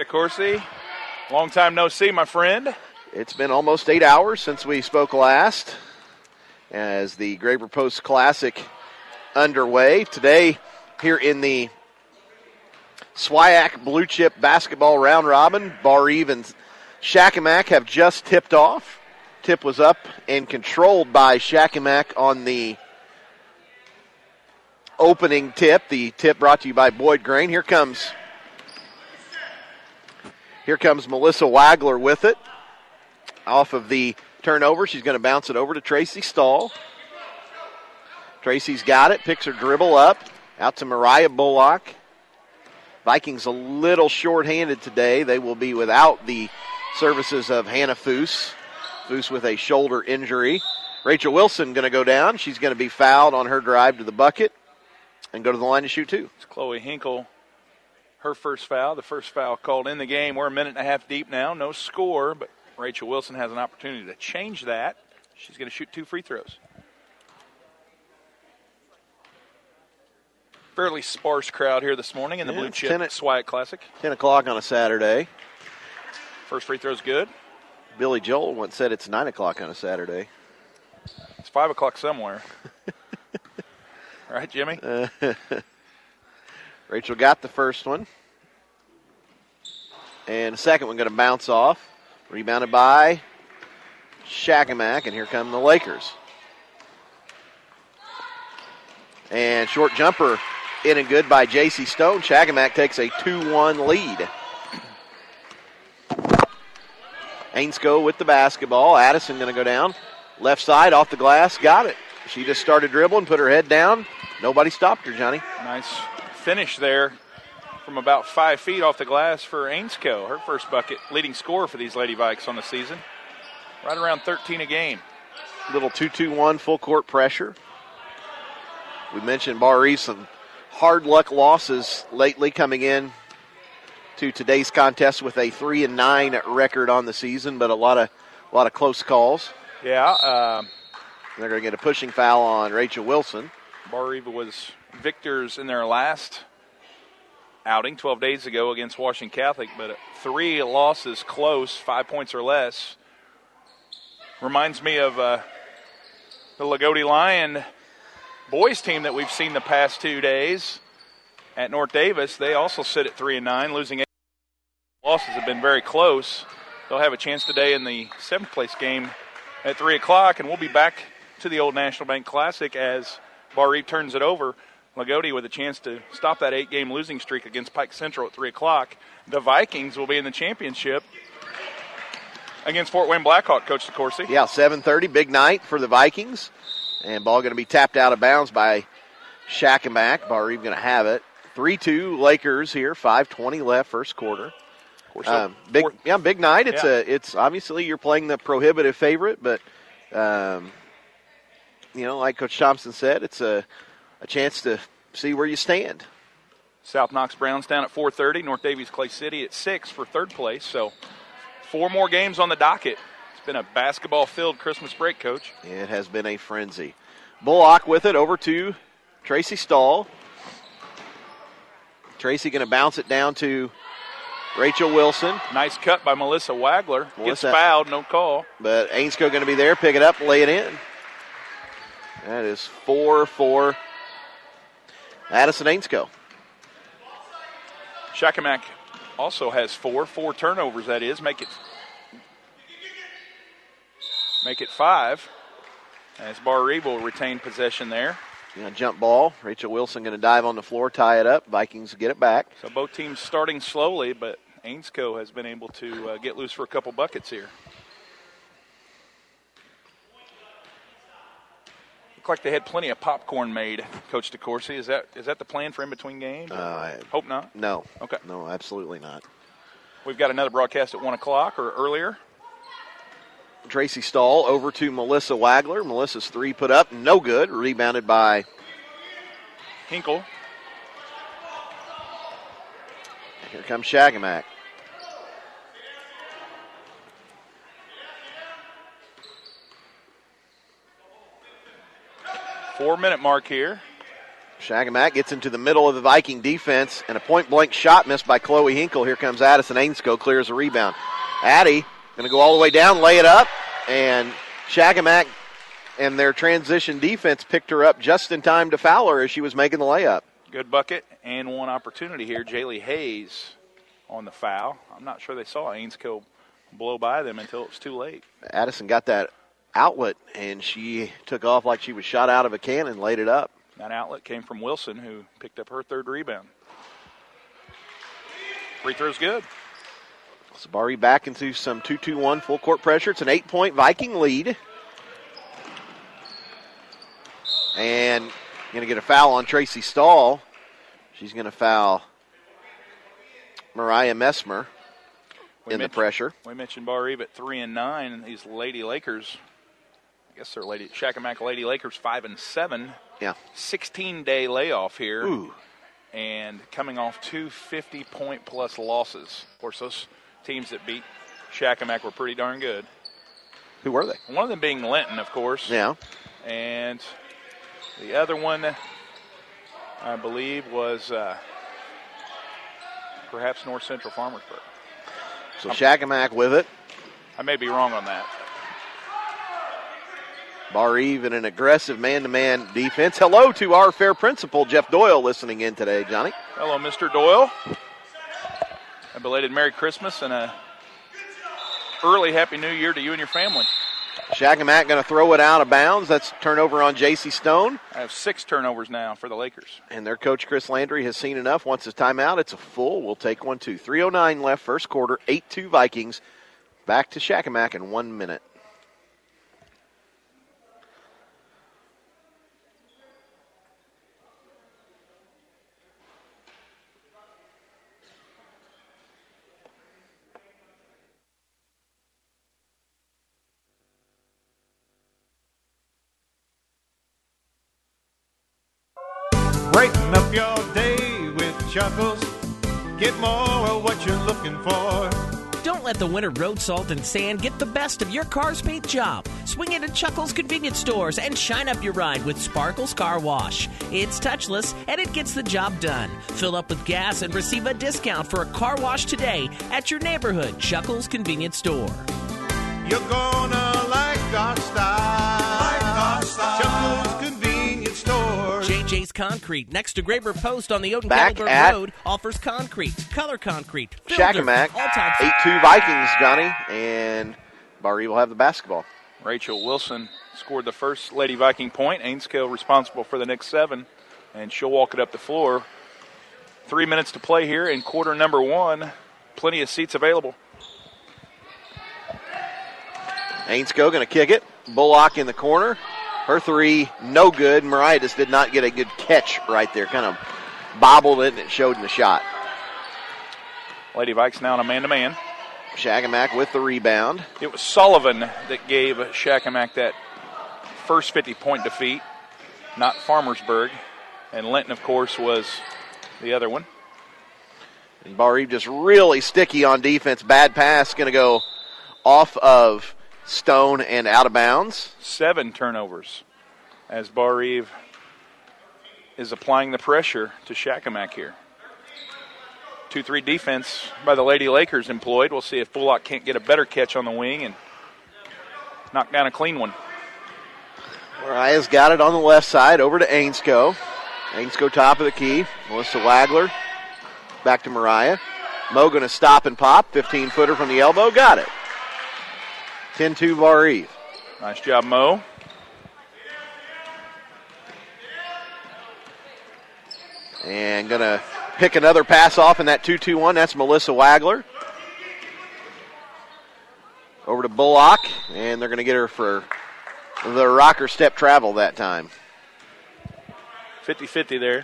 DeCourcy. Long time no see, my friend. It's been almost 8 hours since we spoke last as the Graber Post Classic underway. Today, here in the SWIAC Blue Chip Basketball Round Robin, Bar Eve and Shakamak have just tipped off. Tip was up and controlled by Shakamak on the opening tip. The tip brought to you by Boyd Grain. Here comes Melissa Wagler with it. Off of the turnover, she's going to bounce it over to Tracy Stahl. Tracy's got it, picks her dribble up, out to Mariah Bullock. Vikings a little short-handed today. They will be without the services of Hannah Foose. Foose with a shoulder injury. Rachel Wilson going to go down. She's going to be fouled on her drive to the bucket and go to the line to shoot two. It's Chloe Hinkle, her first foul, the first foul called in the game. We're a minute and a half deep now, no score, but Rachel Wilson has an opportunity to change that. She's going to shoot 2 free throws. Fairly sparse crowd here this morning in the Blue Chip SWIAC Classic. 10 o'clock on a Saturday. First free throw's good. Billy Joel once said it's 9 o'clock on a Saturday. It's 5 o'clock somewhere. Right, Jimmy? Rachel got the first one. And the second one going to bounce off. Rebounded by Shakamak, and here come the Lakers. And short jumper in and good by J.C. Stone. Shakamak takes a 2-1 lead. Ainscoe with the basketball. Addison going to go down. Left side, off the glass, got it. She just started dribbling, put her head down. Nobody stopped her, Johnny. Nice finish there from about 5 feet off the glass for Ainscoe. Her first bucket, leading scorer for these Lady Vikes on the season. Right around 13 a game. Little 2-2-1 full court pressure. We mentioned Bar Eve, some hard luck losses lately coming in to today's contest with a 3-9 record on the season, but a lot of close calls. Yeah. They're going to get a pushing foul on Rachel Wilson. Bar Eve was victors in their last outing 12 days ago against Washington Catholic, but 3 losses close, 5 points or less. Reminds me of the Lagodi Lion boys team that we've seen the past 2 days at North Davis. They also sit at 3-9, losing 8 losses have been very close. They'll have a chance today in the 7th place game at 3 o'clock, and we'll be back to the Old National Bank Classic as Bar Eve turns it over. Lagodi with a chance to stop that 8-game losing streak against Pike Central at 3 o'clock. The Vikings will be in the championship against Fort Wayne Blackhawk, Coach DeCourcy. Yeah, 7:30, big night for the Vikings. And ball going to be tapped out of bounds by Shakamak. Bar Eve going to have it. 3-2 Lakers here, 5:20 left, first quarter. Big night. It's obviously you're playing the prohibitive favorite, but like Coach Thompson said, it's a chance to see where you stand. South Knox Brownstown at 4:30, North Davies Clay City at 6 for 3rd place. So 4 more games on the docket. It's been a basketball-filled Christmas break, Coach. It has been a frenzy. Bullock with it over to Tracy Stahl. Tracy going to bounce it down to Rachel Wilson. Nice cut by Melissa Wagler. Gets fouled, no call. But Ainscoe going to be there, pick it up, lay it in. That is 4 for Addison Ainscoe. Shakamak also has 4 turnovers, that is. Make it 5. As Bar Eve will retain possession there. Jump ball. Rachel Wilson going to dive on the floor, tie it up. Vikings get it back. So both teams starting slowly, but Ainscoe has been able to get loose for a couple buckets here. Looked like they had plenty of popcorn made, Coach DeCourcy. Is that the plan for in between games? Hope not. No. Okay. No, absolutely not. We've got another broadcast at 1 o'clock or earlier. Tracy Stahl over to Melissa Wagler. Melissa's 3 put up, no good. Rebounded by Hinkle. Here comes Shakamak. Four-minute mark here. Shagamak gets into the middle of the Viking defense, and a point-blank shot missed by Chloe Hinkle. Here comes Addison Ainsko, clears a rebound. Addie going to go all the way down, lay it up, and Shagamak and their transition defense picked her up just in time to foul her as she was making the layup. Good bucket and one opportunity here. Jaylee Hayes on the foul. I'm not sure they saw Ainsko blow by them until it was too late. Addison got that outlet, and she took off like she was shot out of a cannon, laid it up. That outlet came from Wilson, who picked up her third rebound. Free throw's good. Sabari back into some 2-2-1 full court pressure. It's an 8-point Viking lead. And going to get a foul on Tracy Stahl. She's going to foul Mariah Messmer in the pressure. We mentioned Bar Eve at 3 and 9, and these Lady Lakers, I guess they're Shakamak Lady Lakers 5 and 7. Yeah. 16-day layoff here. Ooh. And coming off 2 50-point-plus losses. Of course, those teams that beat Shakamak were pretty darn good. Who were they? One of them being Linton, of course. Yeah. And the other one, I believe, was perhaps North Central Farmersburg. So Shakamak with it. I may be wrong on that. Bar Eve in an aggressive man-to-man defense. Hello to our fair principal, Jeff Doyle, listening in today, Johnny. Hello, Mr. Doyle. A belated Merry Christmas and a early Happy New Year to you and your family. Shakamak going to throw it out of bounds. That's turnover on J.C. Stone. I have 6 turnovers now for the Lakers. And their coach, Chris Landry, has seen enough. Wants his timeout. It's a full. We'll take 1, 2. 3:09 left, first quarter, 8-2 Vikings. Back to Shakamak in 1 minute. Brighten up your day with Chuckles. Get more of what you're looking for. Don't let the winter road salt and sand get the best of your car's paint job. Swing into Chuckles convenience stores and shine up your ride with Sparkles Car Wash. It's touchless and it gets the job done. Fill up with gas and receive a discount for a car wash today at your neighborhood Chuckles convenience store. You're gonna like our style. Chuckles convenience store. JJ's Concrete, next to Graber Post on the Odin Back Kettlebur at Road, offers concrete, color concrete, Shakamak, 8-2 Vikings, Johnny, and Bar Eve will have the basketball. Rachel Wilson scored the first Lady Viking point. Ainskill responsible for the next 7, and she'll walk it up the floor. 3 minutes to play here in quarter number 1. Plenty of seats available. Ainsko going to kick it. Bullock in the corner. Her three, no good. Mariah just did not get a good catch right there. Kind of bobbled it, and it showed in the shot. Lady Vikes now on a man-to-man. Shakamak with the rebound. It was Sullivan that gave Shakamak that first 50-point defeat, not Farmersburg. And Linton, of course, was the other one. And Bar Eve just really sticky on defense. Bad pass going to go off of Stone and out of bounds. 7 turnovers as Bar Eve is applying the pressure to Shakamak here. 2-3 defense by the Lady Lakers employed. We'll see if Bullock can't get a better catch on the wing and knock down a clean one. Mariah's got it on the left side over to Ainsko. Ainsko top of the key. Melissa Wagler back to Mariah. Mo going to stop and pop. 15-footer from the elbow. Got it. 10-2 Bar Eve. Nice job, Mo. And going to pick another pass off in that 2-2-1. That's Melissa Wagler. Over to Bullock. And they're going to get her for the rocker step travel that time. 50-50 there.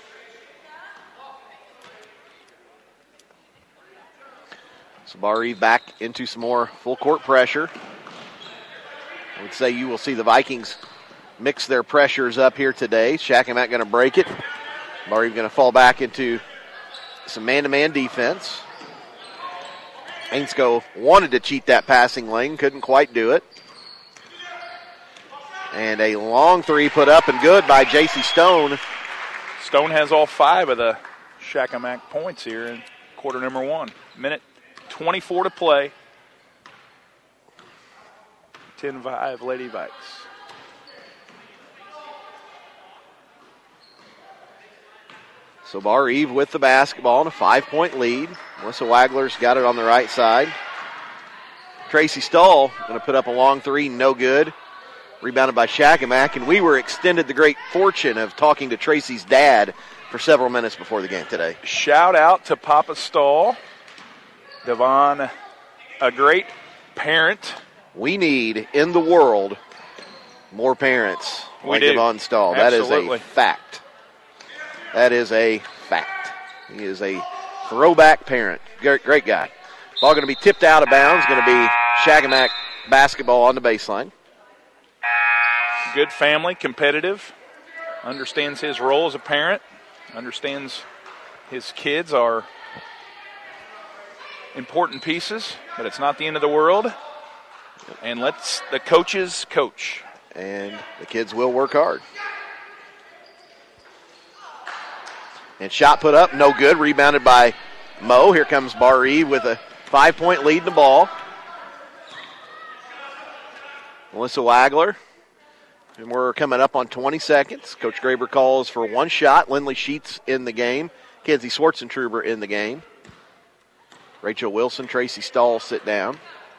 So Bar Eve back into some more full court pressure. I would say you will see the Vikings mix their pressures up here today. Shakamak going to break it. Bar Eve going to fall back into some man-to-man defense. Ainsko wanted to cheat that passing lane, couldn't quite do it. And a long three put up and good by J.C. Stone. Stone has all 5 of the Shakamak points here in quarter number 1. Minute 24 to play. 10-5 Lady Vikes. So Bar Eve with the basketball and a 5-point lead. Melissa Wagler's got it on the right side. Tracy Stahl going to put up a long 3, no good. Rebounded by Shakamak, and we were extended the great fortune of talking to Tracy's dad for several minutes before the game today. Shout out to Papa Stahl. Devon, a great parent. We need in the world more parents like Devon Stahl. Absolutely. That is a fact. That is a fact. He is a throwback parent. Great guy. Ball going to be tipped out of bounds. Going to be Shakamak basketball on the baseline. Good family, competitive, understands his role as a parent, understands his kids are important pieces, but it's not the end of the world. And lets the coaches coach. And the kids will work hard. And shot put up, no good. Rebounded by Mo. Here comes Bar Eve with a 5-point lead in the ball. Melissa Wagler. And we're coming up on 20 seconds. Coach Graber calls for 1 shot. Lindley Sheets in the game. Kenzie Swartzentruber in the game. Rachel Wilson, Tracy Stahl sit down.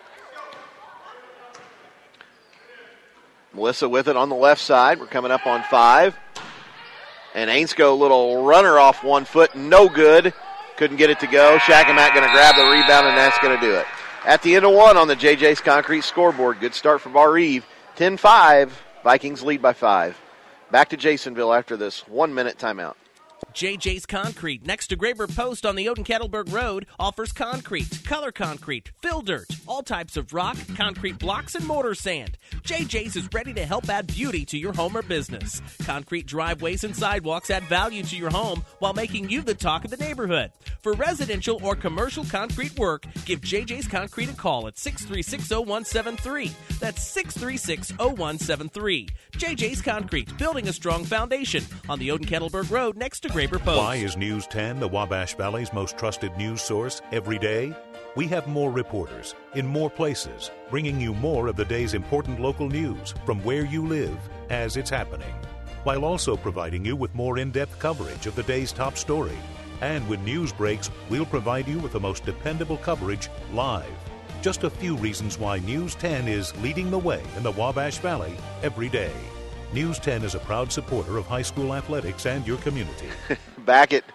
Melissa with it on the left side. We're coming up on 5. And Ainsko, little runner off 1 foot, no good. Couldn't get it to go. Shakamak going to grab the rebound, and that's going to do it. At the end of 1 on the JJ's Concrete scoreboard. Good start for Bar Eve. 10-5. Vikings lead by 5. Back to Jasonville after this 1-minute timeout. JJ's Concrete, next to Graber Post on the Oden-Kettleberg Road, offers concrete, color concrete, fill dirt, all types of rock, concrete blocks, and mortar sand. JJ's is ready to help add beauty to your home or business. Concrete driveways and sidewalks add value to your home while making you the talk of the neighborhood. For residential or commercial concrete work, give JJ's Concrete a call at 636-0173. That's 636-0173. JJ's Concrete, building a strong foundation on the Oden-Kettleberg Road next to Graber Post. Why is News 10 the Wabash Valley's most trusted news source every day? We have more reporters in more places, bringing you more of the day's important local news from where you live as it's happening, while also providing you with more in-depth coverage of the day's top story. And when news breaks, we'll provide you with the most dependable coverage live. Just a few reasons why News 10 is leading the way in the Wabash Valley every day. News 10 is a proud supporter of high school athletics and your community. Back at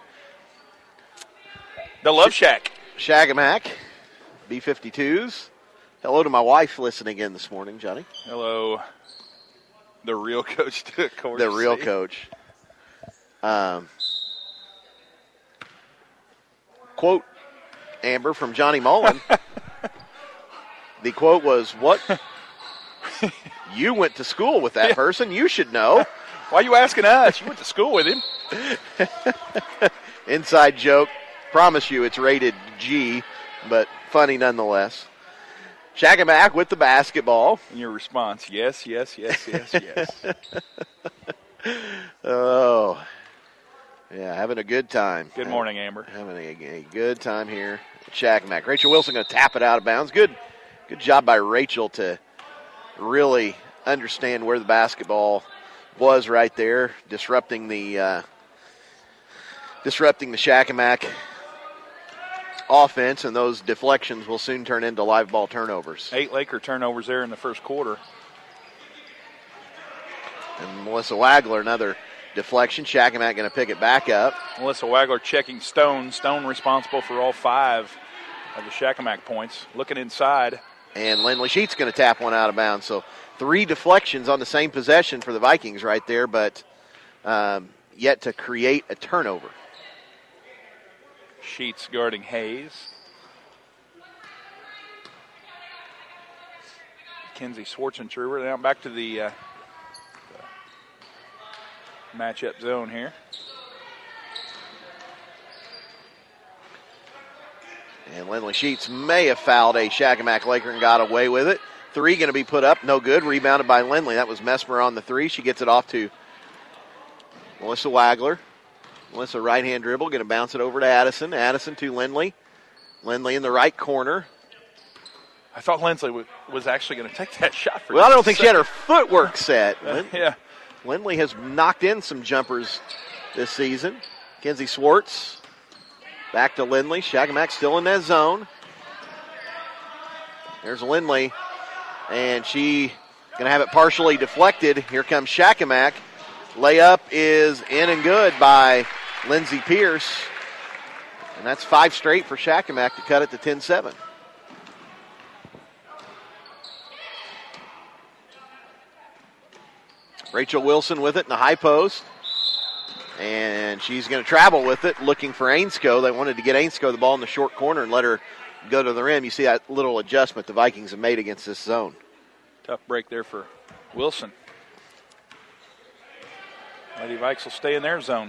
the Love Shack. Shakamak, B-52s. Hello to my wife listening in this morning, Johnny. Hello, the real coach to Coach. The real coach. Quote, Amber, from Johnny Mullen. The quote was, what? You went to school with that person. You should know. Why are you asking us? You went to school with him. Inside joke. Promise you it's rated G, but funny nonetheless. Shakamak with the basketball. And your response, yes, yes, yes, yes, yes. Oh, yeah, having a good time. Good morning, Amber. Having a good time here at Shakamak. Rachel Wilson going to tap it out of bounds. Good job by Rachel to really understand where the basketball was right there, disrupting the Shakamak offense, and those deflections will soon turn into live ball turnovers. 8 Laker turnovers there in the first quarter. And Melissa Wagler, another deflection. Shakamak going to pick it back up. Melissa Wagler checking Stone. Stone responsible for all 5 of the Shakamak points. Looking inside. And Lindley Sheets going to tap one out of bounds. So 3 deflections on the same possession for the Vikings right there, but yet to create a turnover. Sheets guarding Hayes. Kenzie Swartzentruber. Now back to the matchup zone here. And Lindley Sheets may have fouled a Shakamak Laker and got away with it. 3 going to be put up, no good. Rebounded by Lindley. That was Messmer on the 3. She gets it off to Melissa Wagler. Melissa right-hand dribble, going to bounce it over to Addison. Addison to Lindley. Lindley in the right corner. I thought Lindley was actually going to take that shot for Well, I don't think she had her footwork set. Yeah. Lindley has knocked in some jumpers this season. Kenzie Swartz back to Lindley. Shakamak still in that zone. There's Lindley, and she going to have it partially deflected. Here comes Shakamak. Layup is in and good by Lindsey Pierce. And that's 5 straight for Shakamak to cut it to 10-7. Rachel Wilson with it in the high post. And she's going to travel with it, looking for Ainscough. They wanted to get Ainscough the ball in the short corner and let her go to the rim. You see that little adjustment the Vikings have made against this zone. Tough break there for Wilson. Lady Vikes will stay in their zone.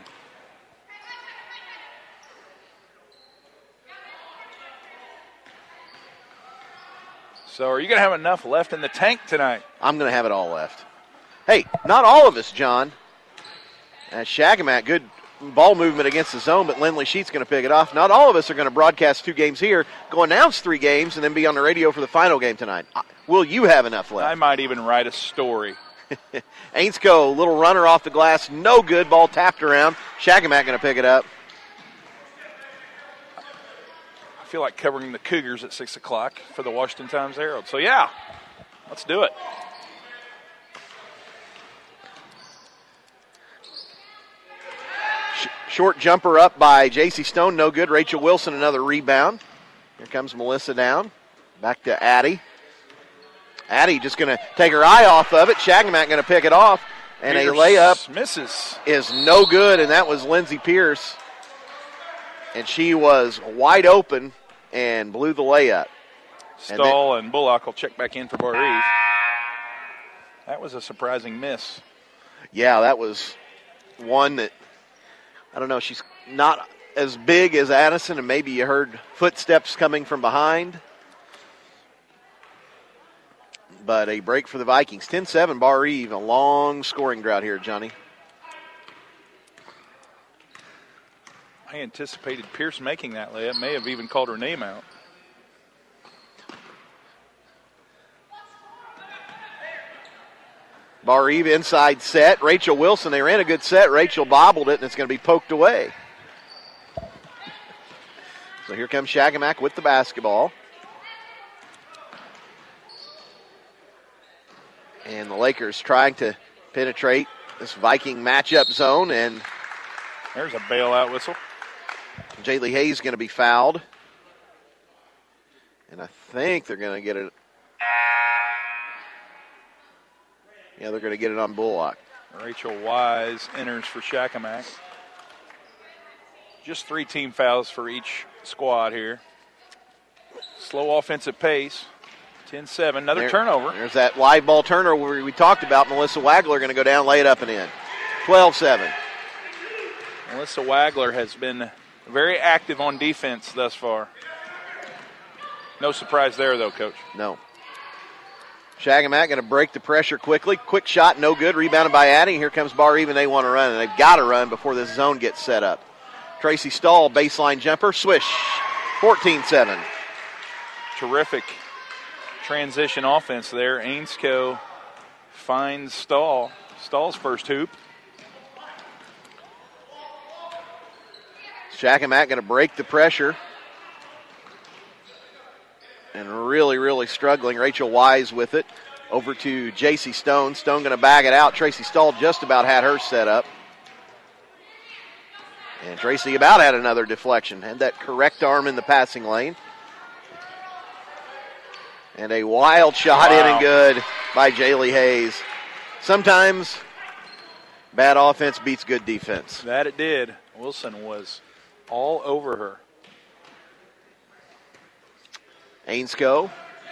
So are you going to have enough left in the tank tonight? I'm going to have it all left. Hey, not all of us, John. Shakamak, good ball movement against the zone, but Lindley Sheets going to pick it off. Not all of us are going to broadcast 2 games here, go announce 3 games, and then be on the radio for the final game tonight. Will you have enough left? I might even write a story. Ainscough, little runner off the glass, no good. Ball tapped around. Shakamak going to pick it up. I feel like covering the Cougars at 6 o'clock for the Washington Times-Herald. So, yeah, let's do it. Short jumper up by J.C. Stone, no good. Rachel Wilson, another rebound. Here comes Melissa down. Back to Addie. Addie just going to take her eye off of it. Shakamak going to pick it off. And Pierce a layup misses. Is no good, and that was Lindsey Pierce. And she was wide open and blew the layup. Stahl and Bullock will check back in for Bar Eve. That was a surprising miss. Yeah, that was one that, I don't know, she's not as big as Addison, and maybe you heard footsteps coming from behind. But a break for the Vikings. 10-7, Bar Eve, a long scoring drought here, Johnny. I anticipated Pierce making that layup. May have even called her name out. Bar Eve inside set. Rachel Wilson, they ran a good set. Rachel bobbled it, and it's going to be poked away. So here comes Shakamak with the basketball. And the Lakers trying to penetrate this Viking matchup zone, and there's a bailout whistle. Jaylee Hayes going to be fouled. And I think they're going to get it. Yeah, they're going to get it on Bullock. Rachel Wise enters for Shakamak. Just 3 team fouls for each squad here. Slow offensive pace. 10-7, another turnover. There's that live ball turnover we talked about. Melissa Wagler going to go down, lay it up and in. 12-7. Melissa Wagler has been very active on defense thus far. No surprise there, though, Coach. No. Shakamak going to break the pressure quickly. Quick shot, no good. Rebounded by Addie. Here comes Bar Even. They want to run, and they've got to run before this zone gets set up. Tracy Stahl, baseline jumper. Swish. 14-7. Terrific transition offense there. Ainscough finds Stahl. Stahl's first hoop. Shakamak going to break the pressure. And really, really struggling. Rachel Wise with it. Over to J.C. Stone. Stone going to bag it out. Tracy Stahl just about had her set up. And Tracy about had another deflection. Had that correct arm in the passing lane. And a wild shot in and good by Jaylee Hayes. Sometimes bad offense beats good defense. That it did. Wilson was all over her. Ainscough.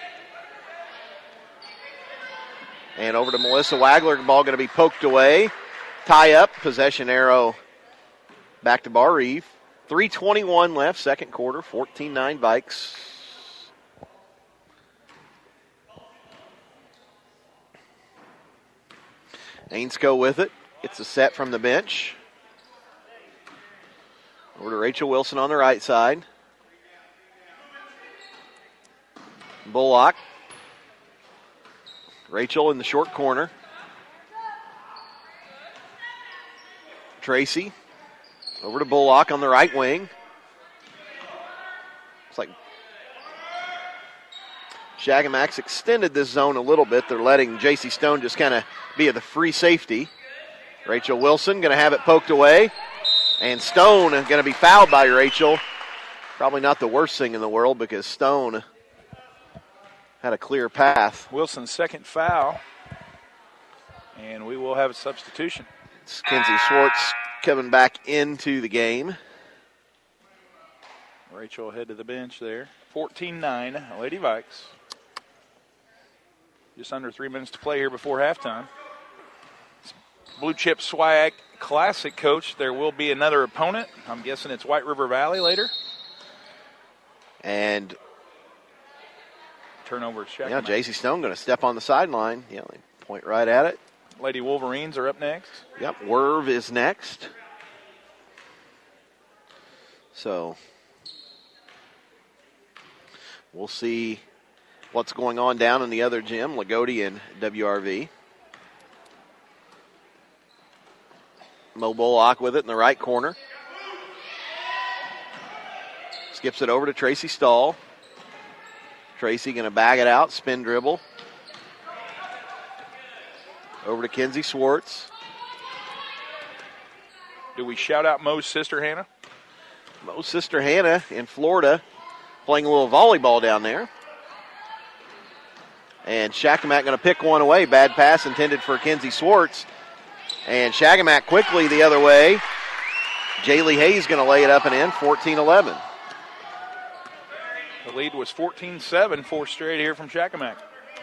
And over to Melissa Wagler. The ball going to be poked away. Tie up. Possession arrow back to Bar Eve. 3:21 left, second quarter. 14-9 Vikes. Ainscough with it. Gets a set from the bench. Over to Rachel Wilson on the right side. Bullock. Rachel in the short corner. Tracy over to Bullock on the right wing. It's like Shagamak's extended this zone a little bit. They're letting J.C. Stone just kind of be the free safety. Rachel Wilson going to have it poked away. And Stone going to be fouled by Rachel. Probably not the worst thing in the world because Stone had a clear path. Wilson's second foul. And we will have a substitution. It's Kenzie Schwartz coming back into the game. Rachel head to the bench there. 14-9, Lady Vikes. Just under 3 minutes to play here before halftime. Blue Chip Swag Classic coach. There will be another opponent. I'm guessing it's White River Valley later. And turnover. Yeah, J.C. Stone going to step on the sideline. Yeah, they point right at it. Lady Wolverines are up next. Yep, Werv is next. So we'll see what's going on down in the other gym, Lagodi and WRV. Mo Bullock with it in the right corner. Skips it over to Tracy Stahl. Tracy going to bag it out, spin dribble. Over to Kenzie Schwartz. Do we shout out Mo's sister, Hannah? Mo's sister, Hannah, in Florida, playing a little volleyball down there. And Shakamak going to pick one away. Bad pass intended for Kenzie Schwartz. And Shagamak quickly the other way. Jaylee Hayes going to lay it up and in, 14-11. The lead was 14-7, four straight here from Shakamak.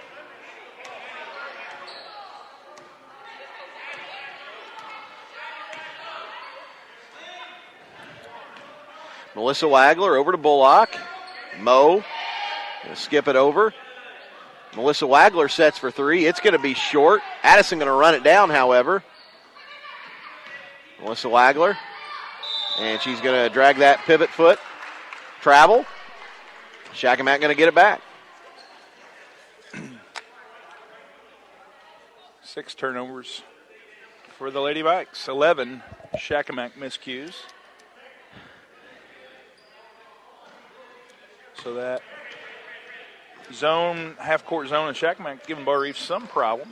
Melissa Wagler over to Bullock. Mo going to skip it over. Melissa Wagler sets for three. It's going to be short. Addison going to run it down, however. Melissa Wagler. And she's going to drag that pivot foot. Travel. Shakamak going to get it back. 6 turnovers for the Lady Vikes. 11 Shakamak miscues. So that zone, half-court zone in Shakamak giving Bar Reef some problems.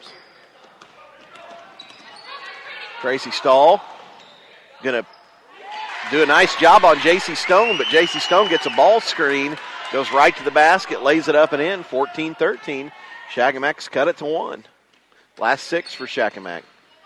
Tracy Stahl going to do a nice job on J.C. Stone, but J.C. Stone gets a ball screen, goes right to the basket, lays it up and in, 14-13. Shakamak's cut it to 1. Last 6 for Shakamak.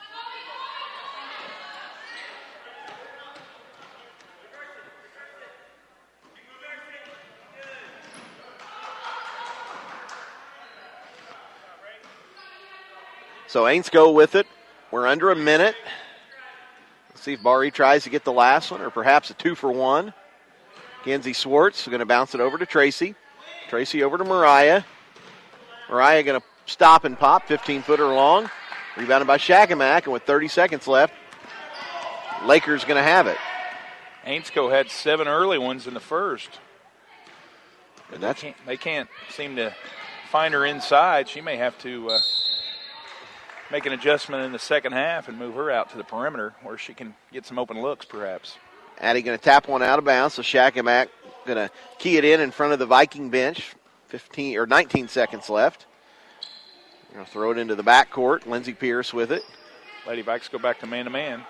So Ainscoe with it. We're under a minute. Let's see if Barry tries to get the last one or perhaps a 2-for-1. Kenzie Schwartz going to bounce it over to Tracy. Tracy over to Mariah. Mariah going to stop and pop, 15-footer long. Rebounded by Shakamak, and with 30 seconds left, Lakers going to have it. Ainscoe had 7 early ones in the first. And they can't seem to find her inside. She may have to make an adjustment in the second half and move her out to the perimeter where she can get some open looks, perhaps. Addie going to tap one out of bounds, so Shakamak going to key it in front of the Viking bench. 19 seconds left. They're going to throw it into the backcourt. Lindsey Pierce with it. Lady Vikes go back to man-to-man.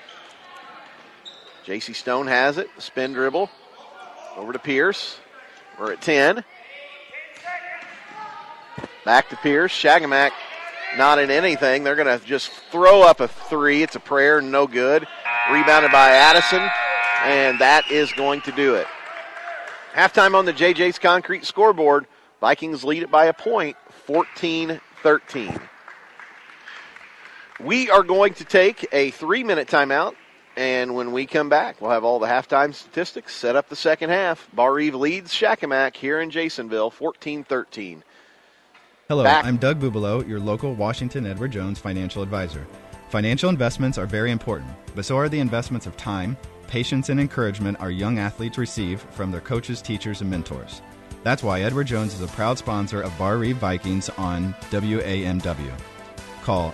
J.C. Stone has it. Spin dribble. Over to Pierce. We're at 10. Back to Pierce. Shakamak not in anything. They're going to just throw up a 3. It's a prayer, no good. Rebounded by Addison, and that is going to do it. Halftime on the JJ's Concrete scoreboard. Vikings lead it by a point, 14-13. We are going to take a 3-minute timeout, and when we come back, we'll have all the halftime statistics, set up the second half. Bar Eve leads Shakamak here in Jasonville, 14-13. Hello, I'm Doug Bubalo, your local Washington Edward Jones financial advisor. Financial investments are very important, but so are the investments of time, patience and encouragement our young athletes receive from their coaches, teachers, and mentors. That's why Edward Jones is a proud sponsor of Bar Reeve Vikings on WAMW. Call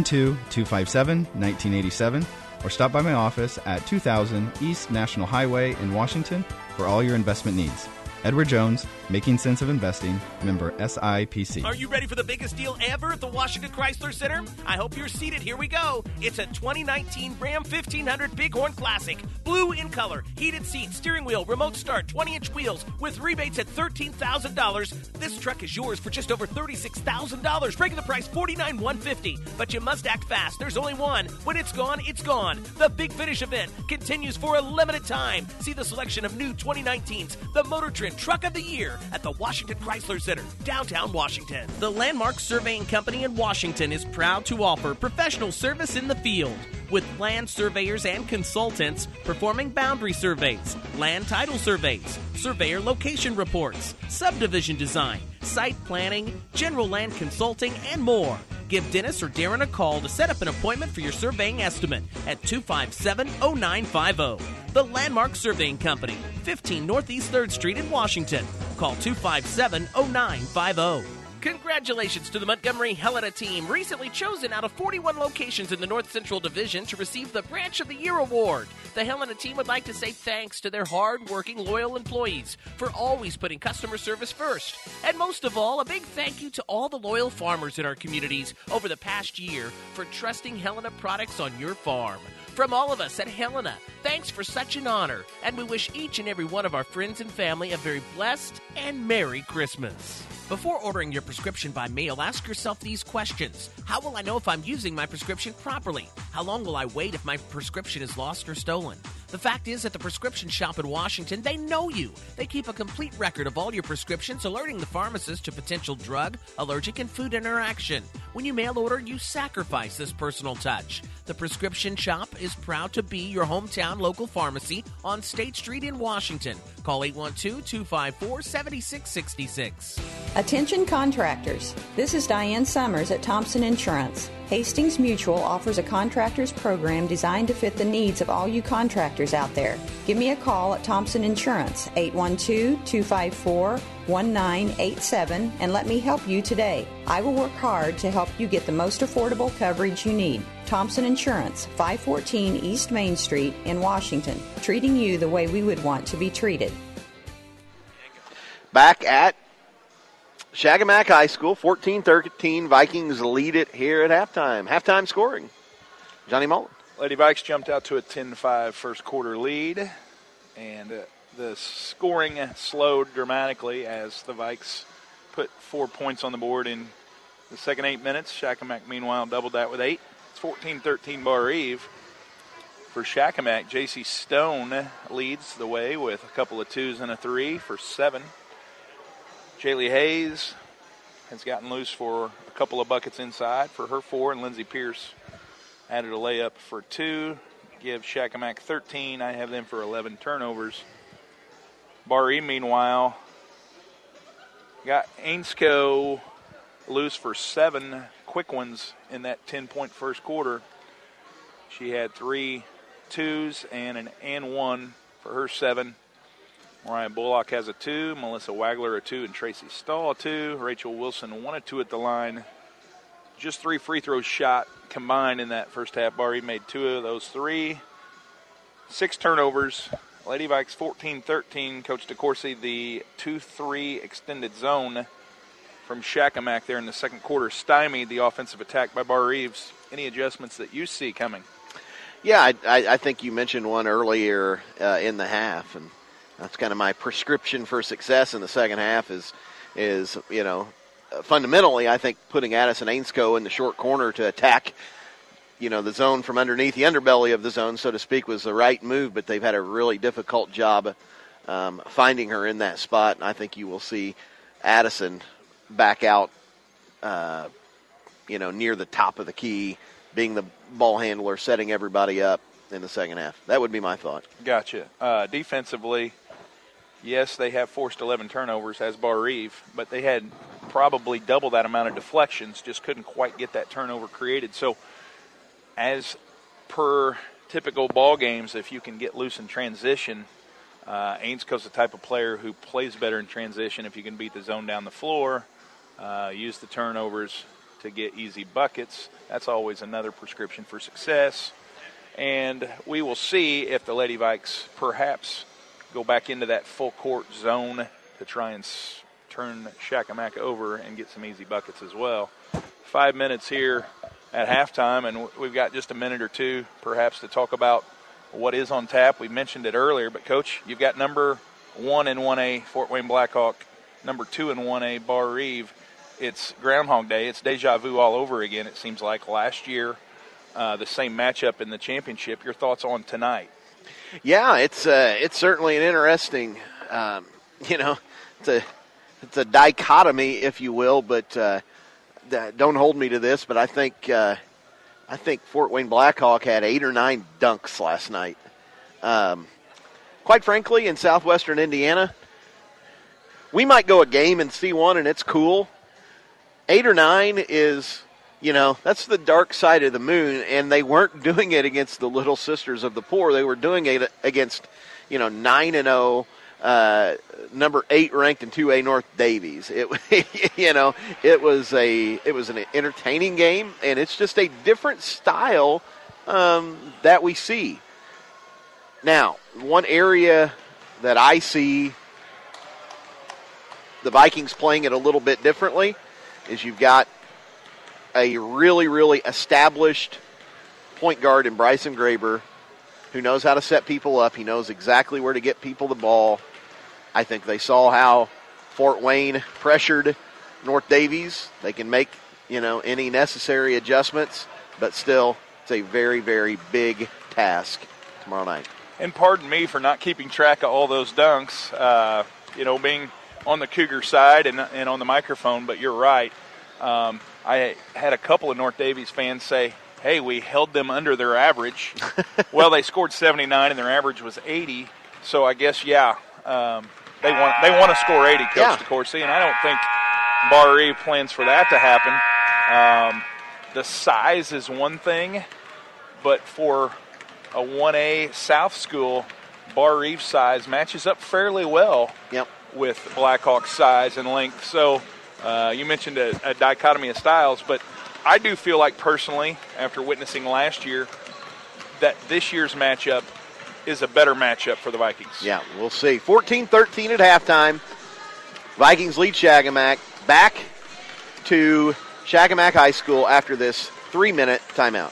812-257-1987 or stop by my office at 2000 East National Highway in Washington for all your investment needs. Edward Jones, Making Sense of Investing, member SIPC. Are you ready for the biggest deal ever at the Washington Chrysler Center? I hope you're seated. Here we go. It's a 2019 Ram 1500 Bighorn Classic. Blue in color, heated seats, steering wheel, remote start, 20-inch wheels with rebates at $13,000. This truck is yours for just over $36,000, breaking the price $49,150. But you must act fast. There's only one. When it's gone, it's gone. The Big Finish event continues for a limited time. See the selection of new 2019s, the Motor Trend Truck of the Year at the Washington Chrysler Center, downtown Washington. The Landmark Surveying Company in Washington is proud to offer professional service in the field with land surveyors and consultants performing boundary surveys, land title surveys, surveyor location reports, subdivision design, site planning, general land consulting, and more. Give Dennis or Darren a call to set up an appointment for your surveying estimate at 257-0950. The Landmark Surveying Company, 15 Northeast 3rd Street in Washington. Call 257-0950. Congratulations to the Montgomery Helena team, recently chosen out of 41 locations in the North Central Division to receive the Branch of the Year award. The Helena team would like to say thanks to their hard-working, loyal employees for always putting customer service first. And most of all, a big thank you to all the loyal farmers in our communities over the past year for trusting Helena products on your farm. From all of us at Helena, thanks for such an honor, and we wish each and every one of our friends and family a very blessed and Merry Christmas. Before ordering your prescription by mail, ask yourself these questions. How will I know if I'm using my prescription properly? How long will I wait if my prescription is lost or stolen? The fact is, at the prescription shop in Washington, they know you. They keep a complete record of all your prescriptions, alerting the pharmacist to potential drug, allergic, and food interaction. When you mail order, you sacrifice this personal touch. The prescription shop is proud to be your hometown local pharmacy on State Street in Washington. Call 812-254-7666. Attention contractors. This is Diane Summers at Thompson Insurance. Hastings Mutual offers a contractors program designed to fit the needs of all you contractors out there. Give me a call at Thompson Insurance, 812-254-1987, and let me help you today. I will work hard to help you get the most affordable coverage you need. Thompson Insurance, 514 East Main Street in Washington, treating you the way we would want to be treated. Back at Shagamak High School, 14-13, Vikings lead it here at halftime. Halftime scoring, Johnny Mullen. Lady Vikes jumped out to a 10-5 first quarter lead, and the scoring slowed dramatically as the Vikes put 4 points on the board in the second 8 minutes. Shakamak, meanwhile, doubled that with 8. It's 14-13 Bar Eve. For Shakamak, J.C. Stone leads the way with a couple of 2s and a 3 for 7. Jaylee Hayes has gotten loose for a couple of buckets inside for her 4, and Lindsey Pierce added a layup for 2. Give Shakamak 13. I have them for 11 turnovers. Bar Eve, meanwhile, got Ainscow loose for 7 quick ones in that 10-point first quarter. She had 3 2s and an and 1 for her 7. Mariah Bullock has a 2, Melissa Wagler a 2, and Tracy Stahl a 2. Rachel Wilson 1 2 at the line. Just 3 free throws shot combined in that first half. Bar Eve made 2 of those 3. 6 turnovers. Lady Vikes 14-13. Coach DeCourcy, the 2-3 extended zone from Shakamak there in the second quarter stymied the offensive attack by Bar Eves. Any adjustments that you see coming? Yeah, I think you mentioned one earlier in the half, and that's kind of my prescription for success in the second half is fundamentally, I think putting Addison Ainscow in the short corner to attack, the zone from underneath the underbelly of the zone, so to speak, was the right move, but they've had a really difficult job finding her in that spot, and I think you will see Addison back out, near the top of the key, being the ball handler, setting everybody up in the second half. That would be my thought. Gotcha. Defensively, yes, they have forced 11 turnovers as Bar Eve, but they had probably double that amount of deflections, just couldn't quite get that turnover created. So as per typical ball games, if you can get loose in transition, Ainsco's the type of player who plays better in transition. If you can beat the zone down the floor, use the turnovers to get easy buckets, that's always another prescription for success. And we will see if the Lady Vikes perhaps go back into that full court zone to try and turn Shakamak over and get some easy buckets as well. 5 minutes here at halftime, and we've got just a minute or two perhaps to talk about what is on tap. We mentioned it earlier, but Coach, you've got number 1 in 1A Fort Wayne Blackhawk, number 2 in 1A Bar Eve. It's Groundhog Day. It's deja vu all over again, it seems like. Last year, the same matchup in the championship. Your thoughts on tonight? Yeah, it's certainly an interesting, it's a dichotomy, if you will, but don't hold me to this, but I think Fort Wayne Blackhawk had 8 or 9 dunks last night. Quite frankly, in southwestern Indiana, we might go a game and see one, and it's cool. 8 or 9 is, that's the dark side of the moon, and they weren't doing it against the Little Sisters of the Poor. They were doing it against, 9-0, number 8 ranked in 2A North Davies. It was an entertaining game, and it's just a different style that we see. Now, one area that I see the Vikings playing it a little bit differently is you've got a really, really established point guard in Bryson Graber who knows how to set people up. He knows exactly where to get people the ball. I think they saw how Fort Wayne pressured North Davies. They can make, any necessary adjustments, but still it's a very, very big task tomorrow night. And pardon me for not keeping track of all those dunks, being on the Cougar side and on the microphone, but you're right. I had a couple of North Davies fans say, hey, we held them under their average. Well, they scored 79 and their average was 80. So I guess, they want to score 80, Coach DeCourcy, and I don't think Bar Eve plans for that to happen. The size is one thing, but for a 1A South school, Bar Eve size matches up fairly well with Blackhawk's size and length. So you mentioned a dichotomy of styles, but I do feel like personally, after witnessing last year, that this year's matchup is a better matchup for the Vikings. Yeah, we'll see. 14-13 at halftime. Vikings lead Shakamak. Back to Shakamak High School after this 3-minute timeout.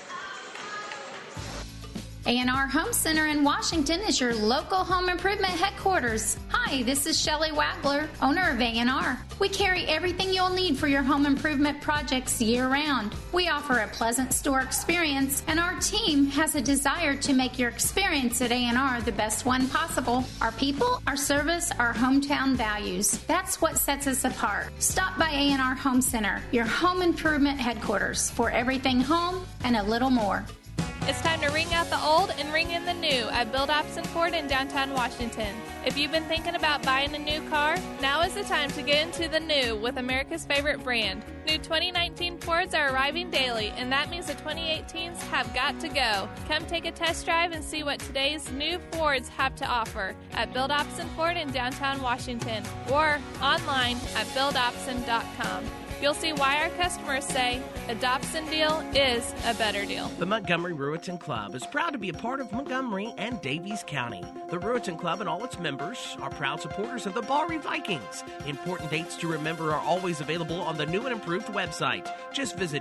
A&R Home Center in Washington is your local home improvement headquarters. Hi, this is Shelley Wagler, owner of A&R. We carry everything you'll need for your home improvement projects year-round. We offer a pleasant store experience, and our team has a desire to make your experience at A&R the best one possible. Our people, our service, our hometown values. That's what sets us apart. Stop by A&R Home Center, your home improvement headquarters, for everything home and a little more. It's time to ring out the old and ring in the new at Bill Dobson Ford in downtown Washington. If you've been thinking about buying a new car, now is the time to get into the new with America's favorite brand. New 2019 Fords are arriving daily, and that means the 2018s have got to go. Come take a test drive and see what today's new Fords have to offer at Bill Dobson Ford in downtown Washington or online at BillDobson.com. You'll see why our customers say a Dobson deal is a better deal. The Montgomery Ruetan Club is proud to be a part of Montgomery and Davies County. The Ruetan Club and all its members are proud supporters of the Bar Eve Vikings. Important dates to remember are always available on the new and improved website. Just visit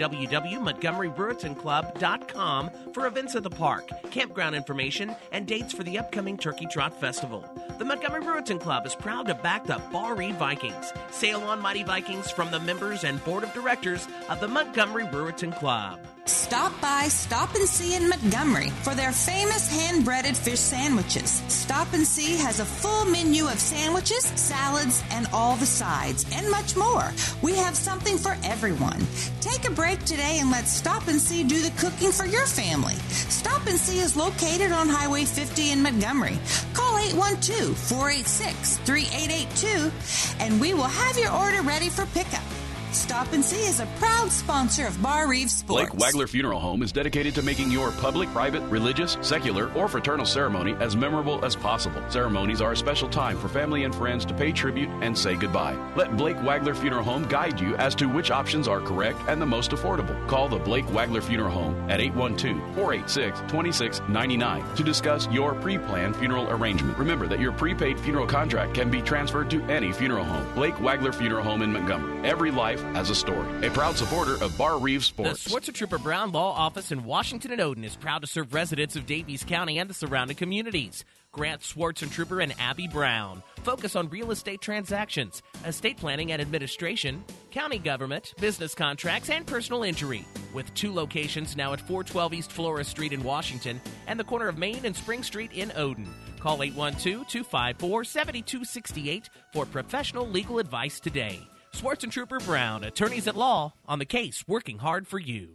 www.montgomeryruetanclub.com for events at the park, campground information, and dates for the upcoming Turkey Trot Festival. The Montgomery Ruetan Club is proud to back the Bar Eve Vikings. Sail on, Mighty Vikings, from the members and board of directors of the Montgomery Ruetan Club. Stop and See in Montgomery for their famous hand-breaded fish sandwiches. Stop and See has a full menu of sandwiches, salads, and all the sides, and much more. We have something for everyone. Take a break today and let Stop and See do the cooking for your family. Stop and See is located on Highway 50 in Montgomery. Call 812-486-3882, and we will have your order ready for pickup. Stop and See is a proud sponsor of Bar Reeves Sports. Blake Wagler Funeral Home is dedicated to making your public, private, religious, secular, or fraternal ceremony as memorable as possible. Ceremonies are a special time for family and friends to pay tribute and say goodbye. Let Blake Wagler Funeral Home guide you as to which options are correct and the most affordable. Call the Blake Wagler Funeral Home at 812-486-2699 to discuss your pre-planned funeral arrangement. Remember that your prepaid funeral contract can be transferred to any funeral home. Blake Wagler Funeral Home in Montgomery. Every life has a story. A proud supporter of Bar Reeves Sports. The Swartz Trooper Brown Law Office in Washington and Odin is proud to serve residents of Davies County and the surrounding communities. Grant Swartz and Trooper and Abby Brown focus on real estate transactions, estate planning and administration, county government, business contracts, and personal injury. With 2 locations now at 412 East Flora Street in Washington and the corner of Main and Spring Street in Odin. Call 812-254-7268 for professional legal advice today. Swartz and Trooper Brown, attorneys at law, on the case, working hard for you.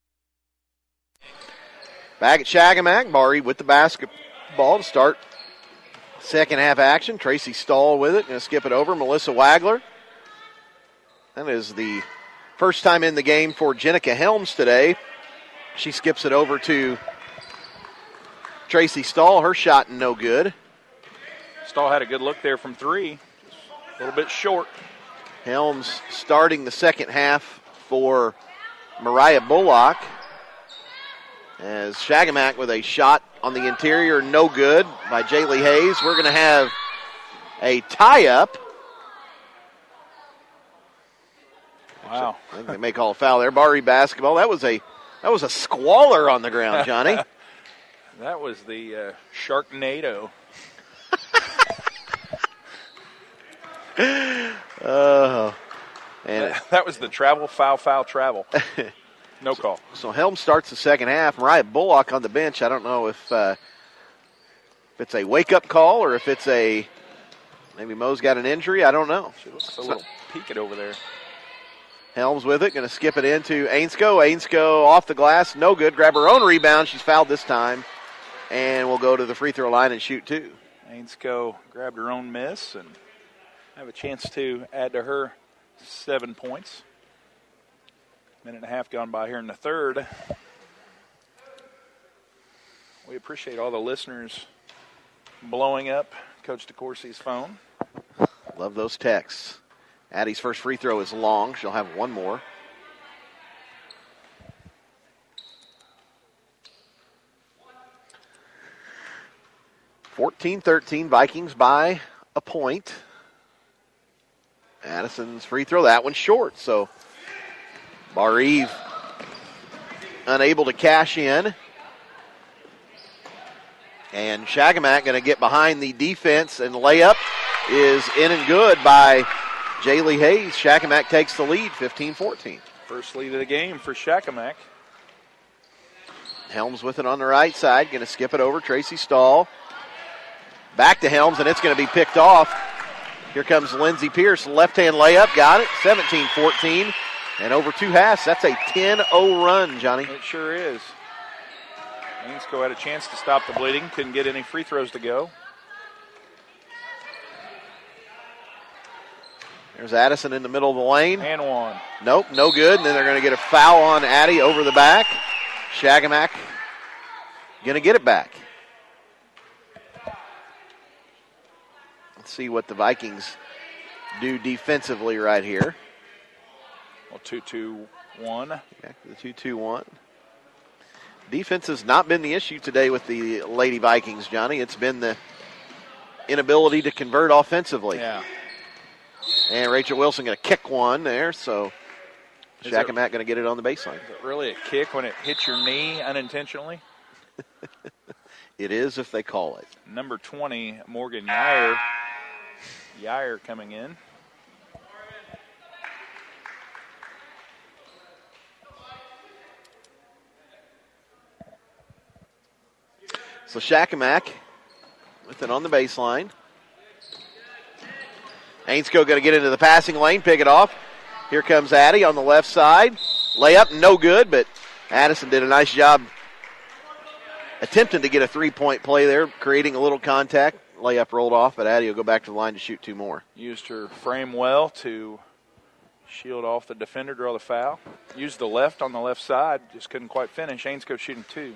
Back at Shagamack, Maury with the basketball to start second half action. Tracy Stahl with it. Going to skip it over. Melissa Wagler. That is the first time in the game for Jenica Helms today. She skips it over to Tracy Stahl. Her shot no good. Stahl had a good look there from 3. A little bit short. Helms starting the second half for Mariah Bullock. As Shagamack with a shot on the interior, no good by Jaylee Hayes. We're going to have a tie-up. Wow. I think they may call a foul there. Barry basketball. That was a squalor on the ground, Johnny. That was the Sharknado. And that was the travel, foul, travel. No call. So Helms starts the second half. Mariah Bullock on the bench. I don't know if it's a wake-up call or if it's maybe Mo's got an injury. I don't know. She looks a little peaked over there. Helms with it. Going to skip it into Ainsko. Ainsko off the glass. No good. Grab her own rebound. She's fouled this time. And we'll go to the free throw line and shoot 2. Ainsko grabbed her own miss and have a chance to add to her 7 points. Minute and a half gone by here in the third. We appreciate all the listeners blowing up Coach DeCourcy's phone. Love those texts. Addie's first free throw is long. She'll have one more. (14-13) Vikings by a point. Addison's free throw, that one's short. So Bar Eve unable to cash in. And Shagamack going to get behind the defense, and the layup is in and good by Jaylee Hayes. Shagamack takes the lead, 15-14. First lead of the game for Shagamack. Helms with it on the right side, going to skip it over. Tracy Stahl. Back to Helms, and it's going to be picked off. Here comes Lindsey Pierce, left-hand layup, got it, 17-14. And over 2 halves, that's a 10-0 run, Johnny. It sure is. Ainsko had a chance to stop the bleeding, couldn't get any free throws to go. There's Addison in the middle of the lane. And one. Nope, no good. And then they're going to get a foul on Addie over the back. Shagamack going to get it back. Let's see what the Vikings do defensively right here. Well, 2-2-1. Back to the 2-2-1. Defense has not been the issue today with the Lady Vikings, Johnny. It's been the inability to convert offensively. Yeah. And Rachel Wilson going to kick one there, so Shagamack going to get it on the baseline. Is it really a kick when it hits your knee unintentionally? It is if they call it. Number 20, Morgan Yair. Yair coming in. So Shagamack with it on the baseline. Ainsko going to get into the passing lane, pick it off. Here comes Addie on the left side. Layup, no good, but Addison did a nice job attempting to get a three-point play there, creating a little contact. Layup rolled off, but Addie will go back to the line to shoot 2 more. Used her frame well to Shield off the defender, draw the foul. Used the left on the left side, just couldn't quite finish. Ainscow shooting 2.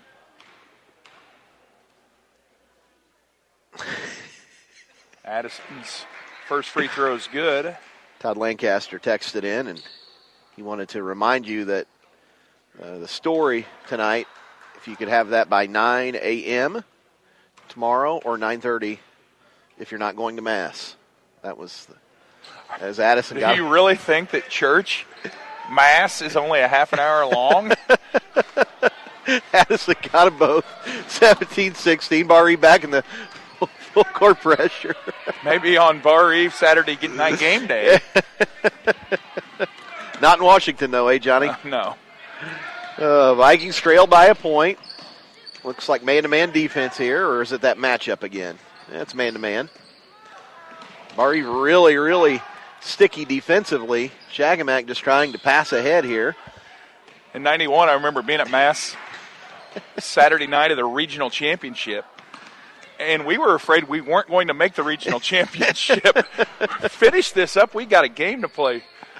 Addison's first free throw is good. Todd Lancaster texted in, and he wanted to remind you that the story tonight, if you could have that by 9 a.m. tomorrow or 9:30 if you're not going to Mass. That was as Addison got. Do you really think that church Mass is only a half an hour long? Addison got them both 17-16. Bar Eve back in the full court pressure. Maybe on Bar Eve Saturday night game day. Not in Washington, though, eh, Johnny? No. Vikings trail by a point. Looks like man-to-man defense here, or is it that matchup again? It's man-to-man. Bar Eve really, really sticky defensively. Shagamak just trying to pass ahead here. In 91, I remember being at Mass Saturday night of the regional championship, and we were afraid we weren't going to make the regional championship. Finish this up, we got a game to play.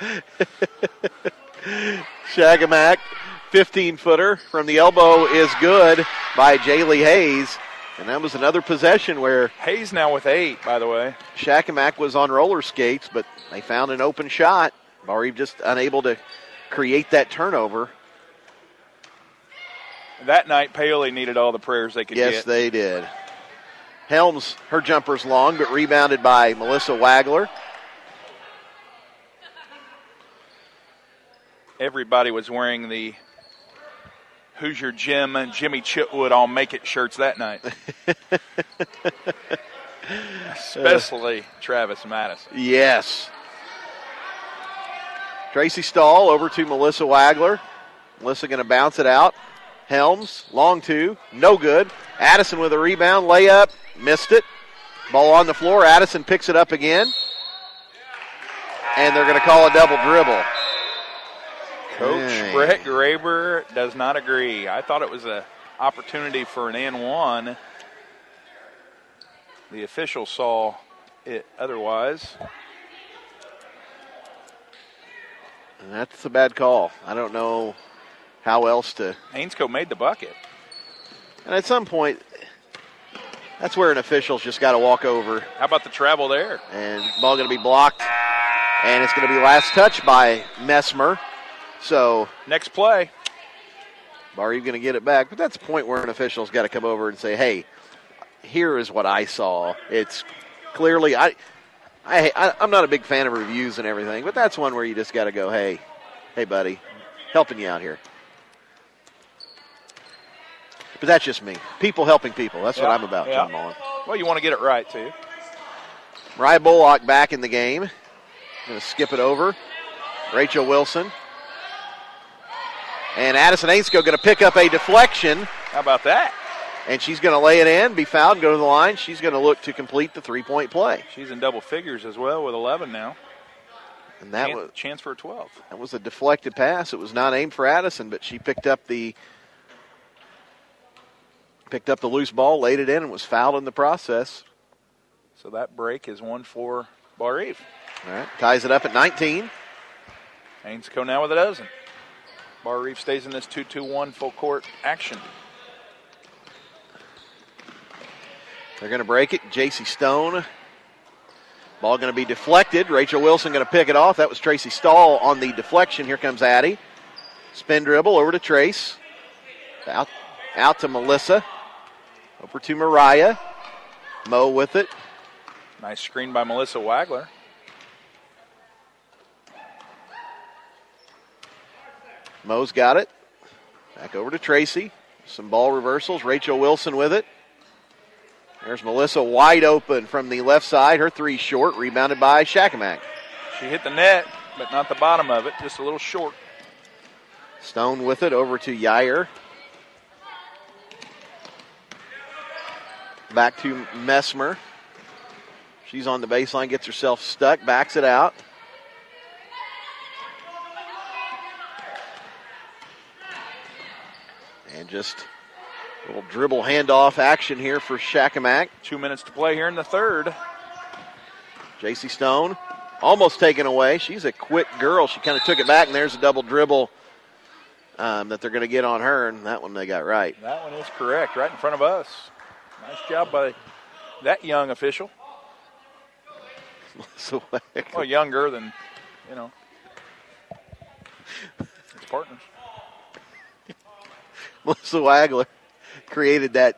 Shagamak, 15-footer from the elbow is good by Jaylee Hayes. And that was another possession where Hayes now with 8, by the way. Shakamak was on roller skates, but they found an open shot. Bar Eve just unable to create that turnover. That night, Paoli needed all the prayers they could get. Yes, they did. Helms, her jumper's long, but rebounded by Melissa Wagler. Everybody was wearing the Hoosier Jim and Jimmy Chitwood I'll Make It shirts that night. Especially Travis Madison. Yes. Tracy Stahl over to Melissa Wagler. Melissa going to bounce it out. Helms, long 2, no good. Addison with a rebound, layup, missed it. Ball on the floor. Addison picks it up again. And they're going to call a double dribble. Coach Brett Graber does not agree. I thought it was an opportunity for an and 1. The official saw it otherwise. And that's a bad call. I don't know how else to. Ainscow made the bucket. And at some point, that's where an official's just got to walk over. How about the travel there? And ball going to be blocked. And it's going to be last touch by Messmer. So next play, Bar Eve going to get it back, but that's the point where an official's got to come over and say, "Hey, here is what I saw." It's clearly I'm not a big fan of reviews and everything, but that's one where you just got to go, "Hey, buddy, helping you out here." But that's just me. People helping people. That's what I'm about, John Mullen. Well, you want to get it right too. Mariah Bullock back in the game. Going to skip it over. Rachel Wilson. And Addison Ainscow going to pick up a deflection. How about that? And she's going to lay it in, be fouled, go to the line. She's going to look to complete the three-point play. She's in double figures as well with 11 now. And that was chance for a 12. That was a deflected pass. It was not aimed for Addison, but she picked up the loose ball, laid it in, and was fouled in the process. So that break is 1 for Bar Eve. All right, ties it up at 19. Ainscow now with a dozen. Bar Eve stays in this 2-2-1 full court action. They're going to break it. J.C. Stone. Ball going to be deflected. Rachel Wilson going to pick it off. That was Tracy Stahl on the deflection. Here comes Addie. Spin dribble over to Trace. Out to Melissa. Over to Mariah. Mo with it. Nice screen by Melissa Wagler. Mo's got it. Back over to Tracy. Some ball reversals. Rachel Wilson with it. There's Melissa wide open from the left side. Her 3 short, rebounded by Shakamak. She hit the net, but not the bottom of it, just a little short. Stone with it over to Yair. Back to Messmer. She's on the baseline, gets herself stuck, backs it out. And just a little dribble handoff action here for Shakamak. 2 minutes to play here in the third. J.C. Stone almost taken away. She's a quick girl. She kind of took it back, and there's a double dribble that they're going to get on her, and that one they got right. That one is correct, right in front of us. Nice job by that young official. Well, younger than, his partners. Melissa Wagler created that.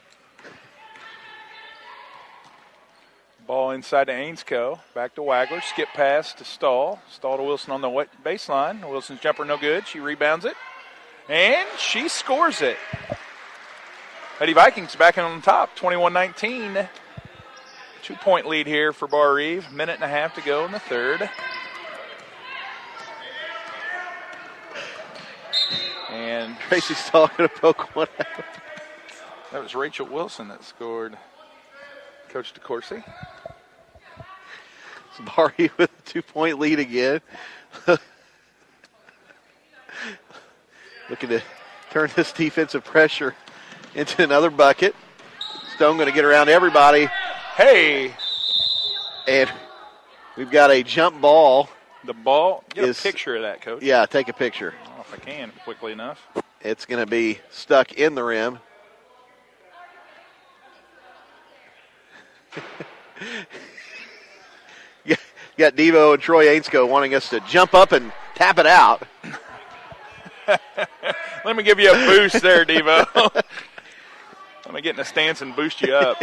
Ball inside to Ainscow. Back to Wagler. Skip pass to Stahl. Stahl to Wilson on the baseline. Wilson's jumper no good. She rebounds it. And she scores it. Lady Vikings back on top, 21-19. 2-point lead here for Bar Eve. Minute and a half to go in the third. And Tracy Stahl going to poke one out. That was Rachel Wilson that scored. Coach DeCourcy. Bar Eve with a 2-point lead again. Looking to turn this defensive pressure into another bucket. Stone going to get around everybody. Hey! And we've got a jump ball. The ball, get a picture of that, Coach. Yeah, take a picture. I don't know if I can quickly enough. It's going to be stuck in the rim. You got Devo and Troy Ainscow wanting us to jump up and tap it out. Let me give you a boost there, Devo. Let me get in a stance and boost you up.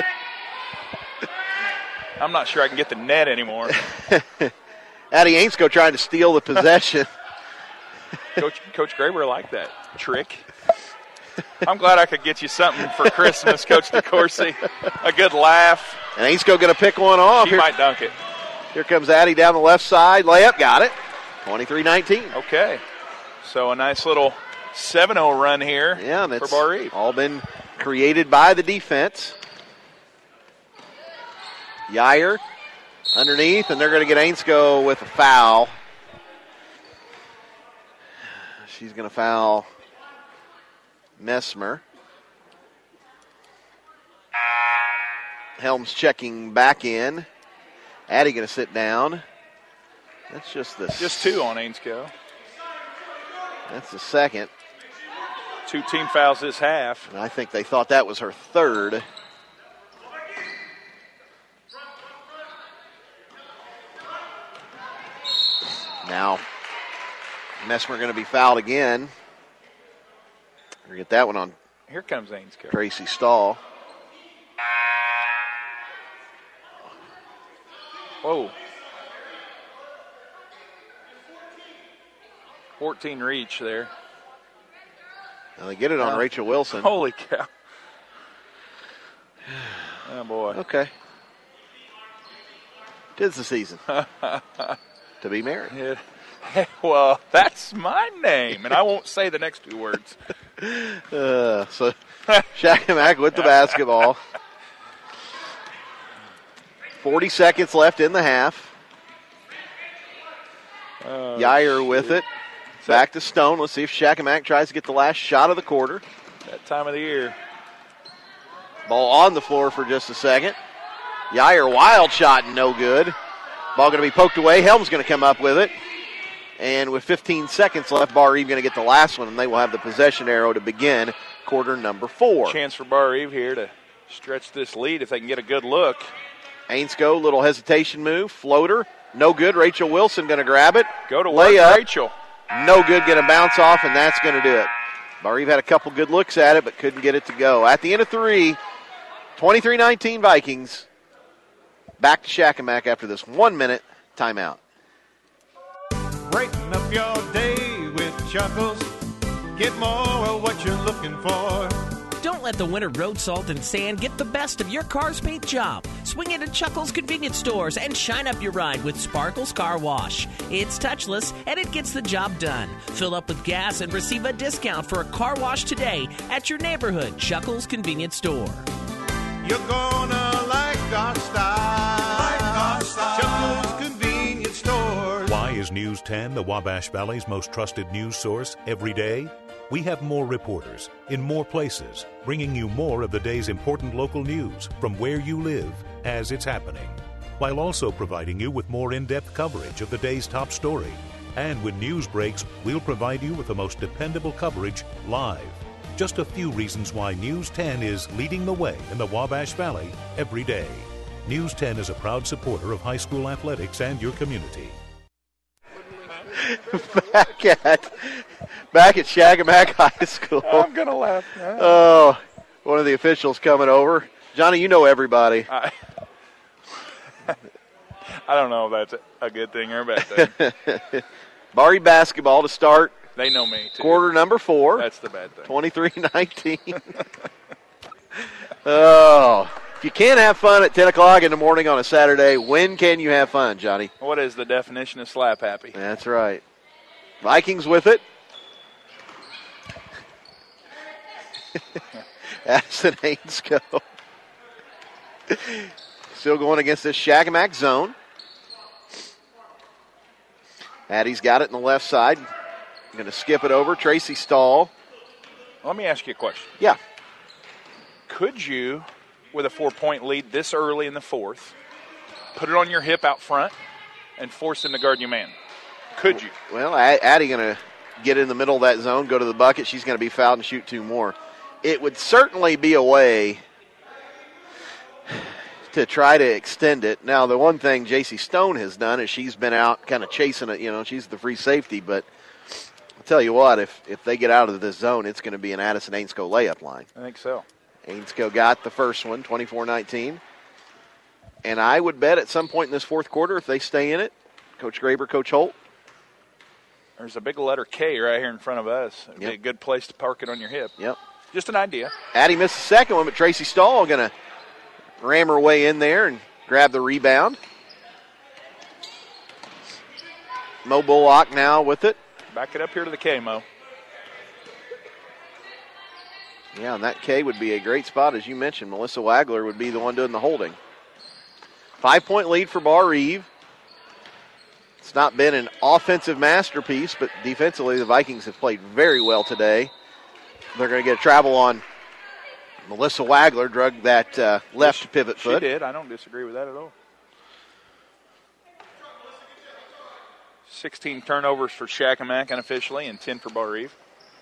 I'm not sure I can get the net anymore. Addie Ainscow trying to steal the possession. Coach Graber liked that trick. I'm glad I could get you something for Christmas, Coach DeCourcy. A good laugh. And Ainscow going to pick one off. She might dunk it. Here comes Addie down the left side. Layup, got it. 23-19. Okay. So a nice little 7-0 run here for Bar Eve. All been created by the defense. Yair underneath, and they're going to get Ainscow with a foul. She's going to foul Messmer. Helms checking back in. Addie going to sit down. That's just two on Ainscow. That's the second. 2 team fouls this half. And I think they thought that was her third. Now, Messmer going to be fouled again. We'll get that one on. Here comes Ainscow. Tracy Stahl. Whoa. 14 reach there. Now they get it on Rachel Wilson. Holy cow. Oh, boy. Okay. 'Tis the season to be married. Yeah. Well, that's my name, and I won't say the next 2 words. So Shakamak with the basketball. 40 seconds left in the half. Yair with it. Back to Stone. Let's see if Shakamak tries to get the last shot of the quarter. That time of the year. Ball on the floor for just a second. Yair, wild shot, no good. Ball going to be poked away. Helms going to come up with it. And with 15 seconds left, Bar Eve going to get the last one, and they will have the possession arrow to begin quarter number 4. Chance for Bar Eve here to stretch this lead if they can get a good look. Ainscow, little hesitation move. Floater, no good. Rachel Wilson going to grab it. Go to work, Rachel. No good, going to bounce off, and that's going to do it. Bar Eve had a couple good looks at it, but couldn't get it to go. At the end of 3, 23-19 Vikings. Back to Shakamak after this 1-minute timeout. Breaking up your day with Chuckles. Get more of what you're looking for. Don't let the winter road salt and sand get the best of your car's paint job. Swing into Chuckles convenience stores and shine up your ride with Sparkles Car Wash. It's touchless and it gets the job done. Fill up with gas and receive a discount for a car wash today at your neighborhood Chuckles convenience store. You're gonna like our style. Chuckles convenience stores. Why is News 10 the Wabash Valley's most trusted news source every day? We have more reporters in more places, bringing you more of the day's important local news from where you live as it's happening. while also providing you with more in-depth coverage of the day's top story. And when news breaks, we'll provide you with the most dependable coverage live. Just a few reasons why News 10 is leading the way in the Wabash Valley every day. News 10 is a proud supporter of high school athletics and your community. back at Shagamack High School. I'm going to laugh. Oh, one of the officials coming over. Johnny, you know everybody. I don't know if that's a good thing or a bad thing. Barry basketball to start. They know me, too. Quarter number 4. That's the bad thing. 23-19. Oh, if you can't have fun at 10 o'clock in the morning on a Saturday, when can you have fun, Johnny? What is the definition of slap happy? That's right. Vikings with it. Addison Ainscoe. Still going against this Shagamack zone. Addie's got it in the left side. Going to skip it over. Tracy Stahl. Let me ask you a question. Yeah. Could you, with a 4-point lead this early in the fourth, put it on your hip out front and force him to guard your man? Could you? Well, Addie going to get in the middle of that zone, go to the bucket. She's going to be fouled and shoot 2 more. It would certainly be a way to try to extend it. Now, the one thing J.C. Stone has done is she's been out kind of chasing it. You know, she's the free safety. But I'll tell you what, if they get out of this zone, it's going to be an Addison Ainscoe layup line. I think so. Ainscoe got the first one, 24-19. And I would bet at some point in this fourth quarter, if they stay in it, Coach Graber, Coach Holt. There's a big letter K right here in front of us. It'd be a good place to park it on your hip. Yep. Just an idea. Addie missed the second one, but Tracy Stahl going to ram her way in there and grab the rebound. Mo Bullock now with it. Back it up here to the K, Mo. Yeah, and that K would be a great spot, as you mentioned. Melissa Wagler would be the one doing the holding. 5-point lead for Bar Eve. It's not been an offensive masterpiece, but defensively the Vikings have played very well today. They're going to get a travel on Melissa Wagler, drug that left pivot foot. She did. I don't disagree with that at all. 16 turnovers for Shagamack unofficially and 10 for Bar Eve.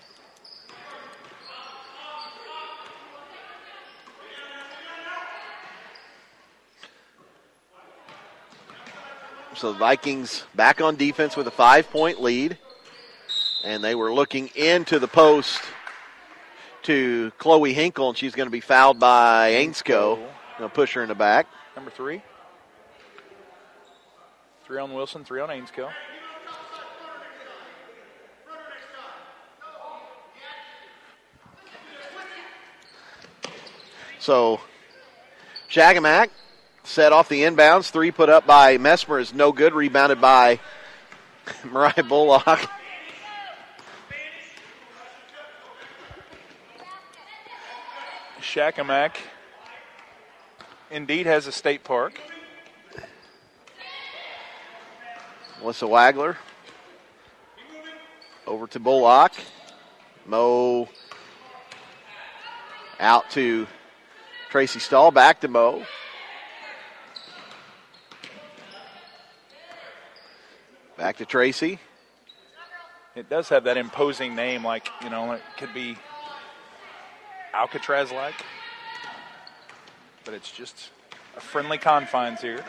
So the Vikings back on defense with a 5-point lead. And they were looking into the post to Chloe Hinkle, and she's going to be fouled by Ainscoe. Going to push her in the back. Number 3. 3 on Wilson, 3 on Ainscoe. So Shagamack set off the inbounds. 3 put up by Messmer is no good. Rebounded by Mariah Bullock. Shagamack indeed has a state park. Melissa Wagler over to Bullock. Mo out to Tracy Stahl, back to Mo. Back to Tracy. It does have that imposing name, like, you know, it could be Alcatraz-like, but it's just a friendly confines here.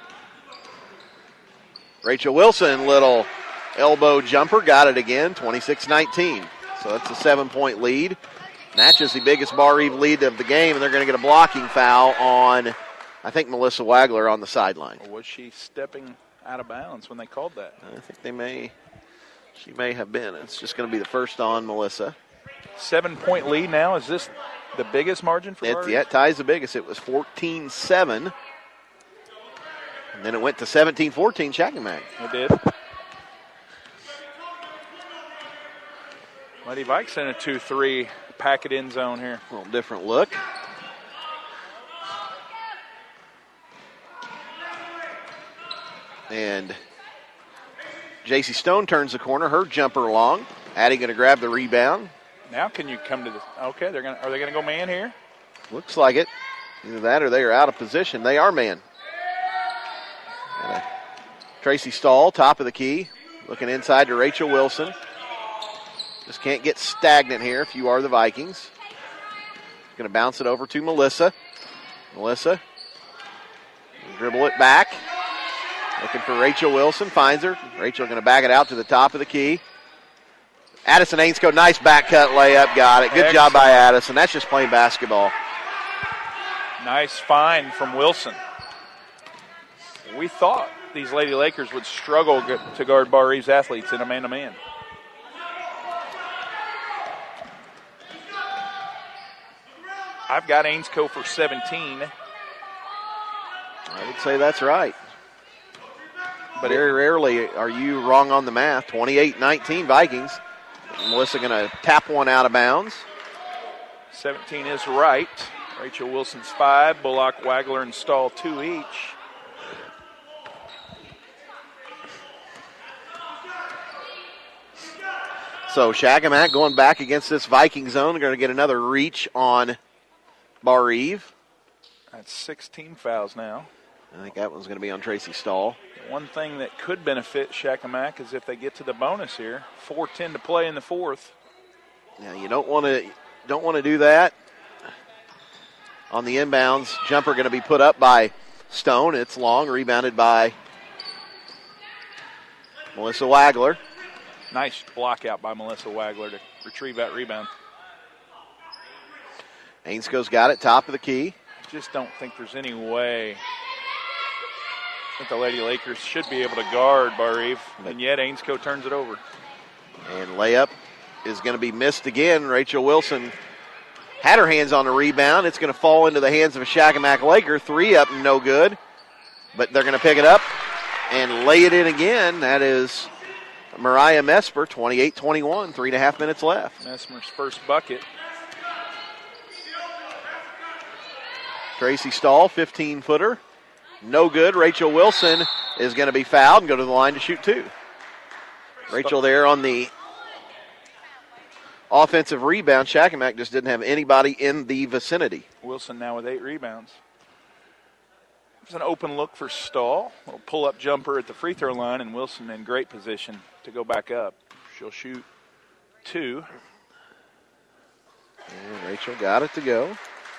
Rachel Wilson, little elbow jumper, got it again, 26-19. So that's a 7-point lead. Matches the biggest Bar Eve lead of the game, and they're going to get a blocking foul on, I think, Melissa Wagler on the sideline. Or was she stepping out of bounds when they called that? I think she may have been. It's just going to be the first on Melissa. 7-point lead now. Is this the biggest margin for Bar Eve? Yeah, it ties the biggest. It was 14-7. And then it went to 17-14 Shagamack. It did. Lady Vikes in a 2-3 packet end zone here. A little different look. And J.C. Stone turns the corner. Her jumper long. Addie going to grab the rebound. Now can you come to the... Okay, are they going to go man here? Looks like it. Either that or they are out of position. They are man. Tracy Stahl, top of the key, looking inside to Rachel Wilson. Just can't get stagnant here if you are the Vikings. Going to bounce it over to Melissa. Melissa, dribble it back. Looking for Rachel Wilson, finds her. Rachel going to back it out to the top of the key. Addison Ainscough, nice back cut layup, got it. Good Excellent job by Addison. That's just plain basketball. Nice find from Wilson. We thought these Lady Lakers would struggle to guard Bar Reeves athletes in a man-to-man. I've got Ainscough for 17. I would say that's right. But very rarely are you wrong on the math. 28-19 Vikings. Melissa going to tap one out of bounds. 17 is right. Rachel Wilson's 5. Bullock, Wagler, and Stahl 2 each. So Shagamak going back against this Viking zone. They're going to get another reach on Bar Eve. That's 16 fouls now. I think that one's going to be on Tracy Stahl. One thing that could benefit Shakamak is if they get to the bonus here. 4:10 to play in the fourth. Yeah, you don't want to do that. On the inbounds, jumper going to be put up by Stone. It's long, rebounded by Melissa Wagler. Nice block out by Melissa Wagler to retrieve that rebound. Ainsco's got it, top of the key. I just don't think there's any way that the Lady Lakers should be able to guard Bar Eve, and yet Ainscough turns it over. And layup is going to be missed again. Rachel Wilson had her hands on the rebound. It's going to fall into the hands of a Shakamak Laker. 3 up, no good. But they're going to pick it up and lay it in again. That is Mariah Mesmer, 28-21, 3.5 minutes left. Mesmer's first bucket. Tracy Stahl, 15-footer. No good. Rachel Wilson is going to be fouled and go to the line to shoot 2. Rachel there on the offensive rebound. Shakamak just didn't have anybody in the vicinity. Wilson now with 8 rebounds. There's an open look for Stahl. A little pull-up jumper at the free throw line, and Wilson in great position to go back up. She'll shoot 2. And Rachel got it to go.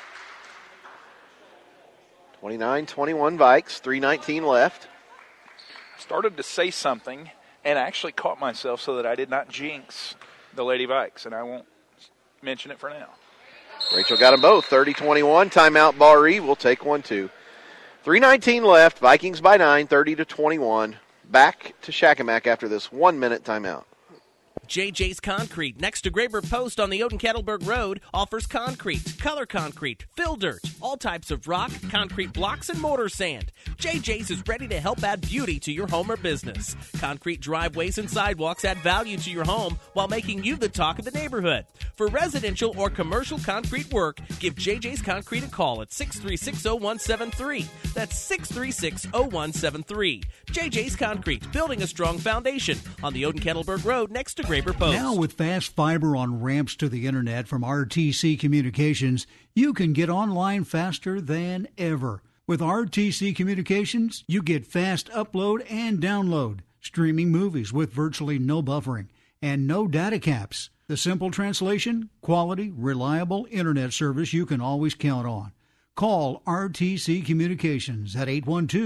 29-21 Vikes, 3:19 left. Started to say something and actually caught myself so that I did not jinx the Lady Vikes, and I won't mention it for now. Rachel got them both, 30-21. Timeout, Bar Eve will take 1-2. 3:19 left, Vikings by 9, 30-21. Back to Shakamak after this 1-minute timeout. JJ's Concrete, next to Graber Post on the Oden-Kettleberg Road, offers concrete, color concrete, fill dirt, all types of rock, concrete blocks, and mortar sand. JJ's is ready to help add beauty to your home or business. Concrete driveways and sidewalks add value to your home while making you the talk of the neighborhood. For residential or commercial concrete work, give JJ's Concrete a call at 636-0173. That's 636-0173. JJ's Concrete, building a strong foundation on the Oden-Kettleberg Road next to Graber Post. Now with fast fiber on ramps to the internet from RTC Communications, you can get online faster than ever. With RTC Communications, you get fast upload and download, streaming movies with virtually no buffering, and no data caps. The simple translation, quality, reliable internet service you can always count on. Call RTC Communications at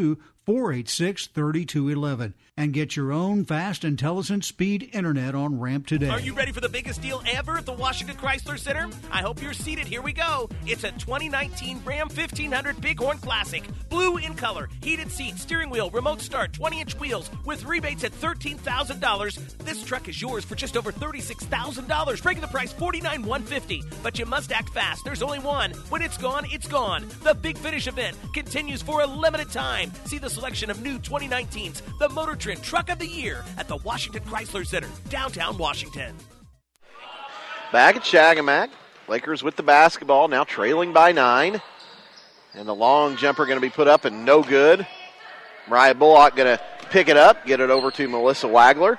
812-486-3211 and get your own fast intelligent speed internet on ramp today. Are you ready for the biggest deal ever at the Washington Chrysler Center? I hope you're seated. Here we go. It's a 2019 Ram 1500 Bighorn Classic. Blue in color, heated seats, steering wheel, remote start, 20-inch wheels with rebates at $13,000. This truck is yours for just over $36,000, breaking the price $49,150. But you must act fast. There's only one. When it's gone, it's gone. The Big Finish event continues for a limited time. See the selection of new 2019s, the Motor Trend Truck of the Year at the Washington Chrysler Center, downtown Washington. Back at Shagamak. Lakers with the basketball, now trailing by 9. And the long jumper going to be put up and no good. Mariah Bullock going to pick it up, get it over to Melissa Wagler.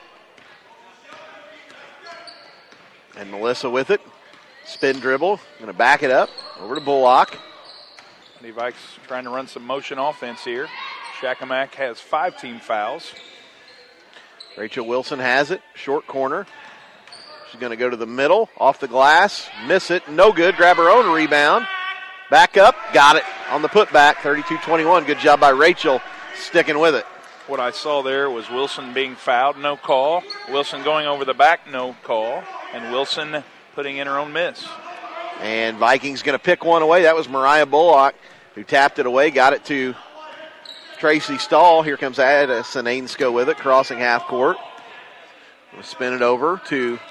And Melissa with it. Spin dribble, going to back it up, over to Bullock. Lady Vikes trying to run some motion offense here. Shakamak has 5 team fouls. Rachel Wilson has it, short corner. She's going to go to the middle, off the glass, miss it, no good. Grab her own rebound. Back up, got it on the putback, 32-21. Good job by Rachel sticking with it. What I saw there was Wilson being fouled, no call. Wilson going over the back, no call. And Wilson putting in her own miss. And Vikings going to pick one away. That was Mariah Bullock who tapped it away, got it to Tracy Stahl. Here comes Addison Ainsko with it, crossing half court. We'll spin it over to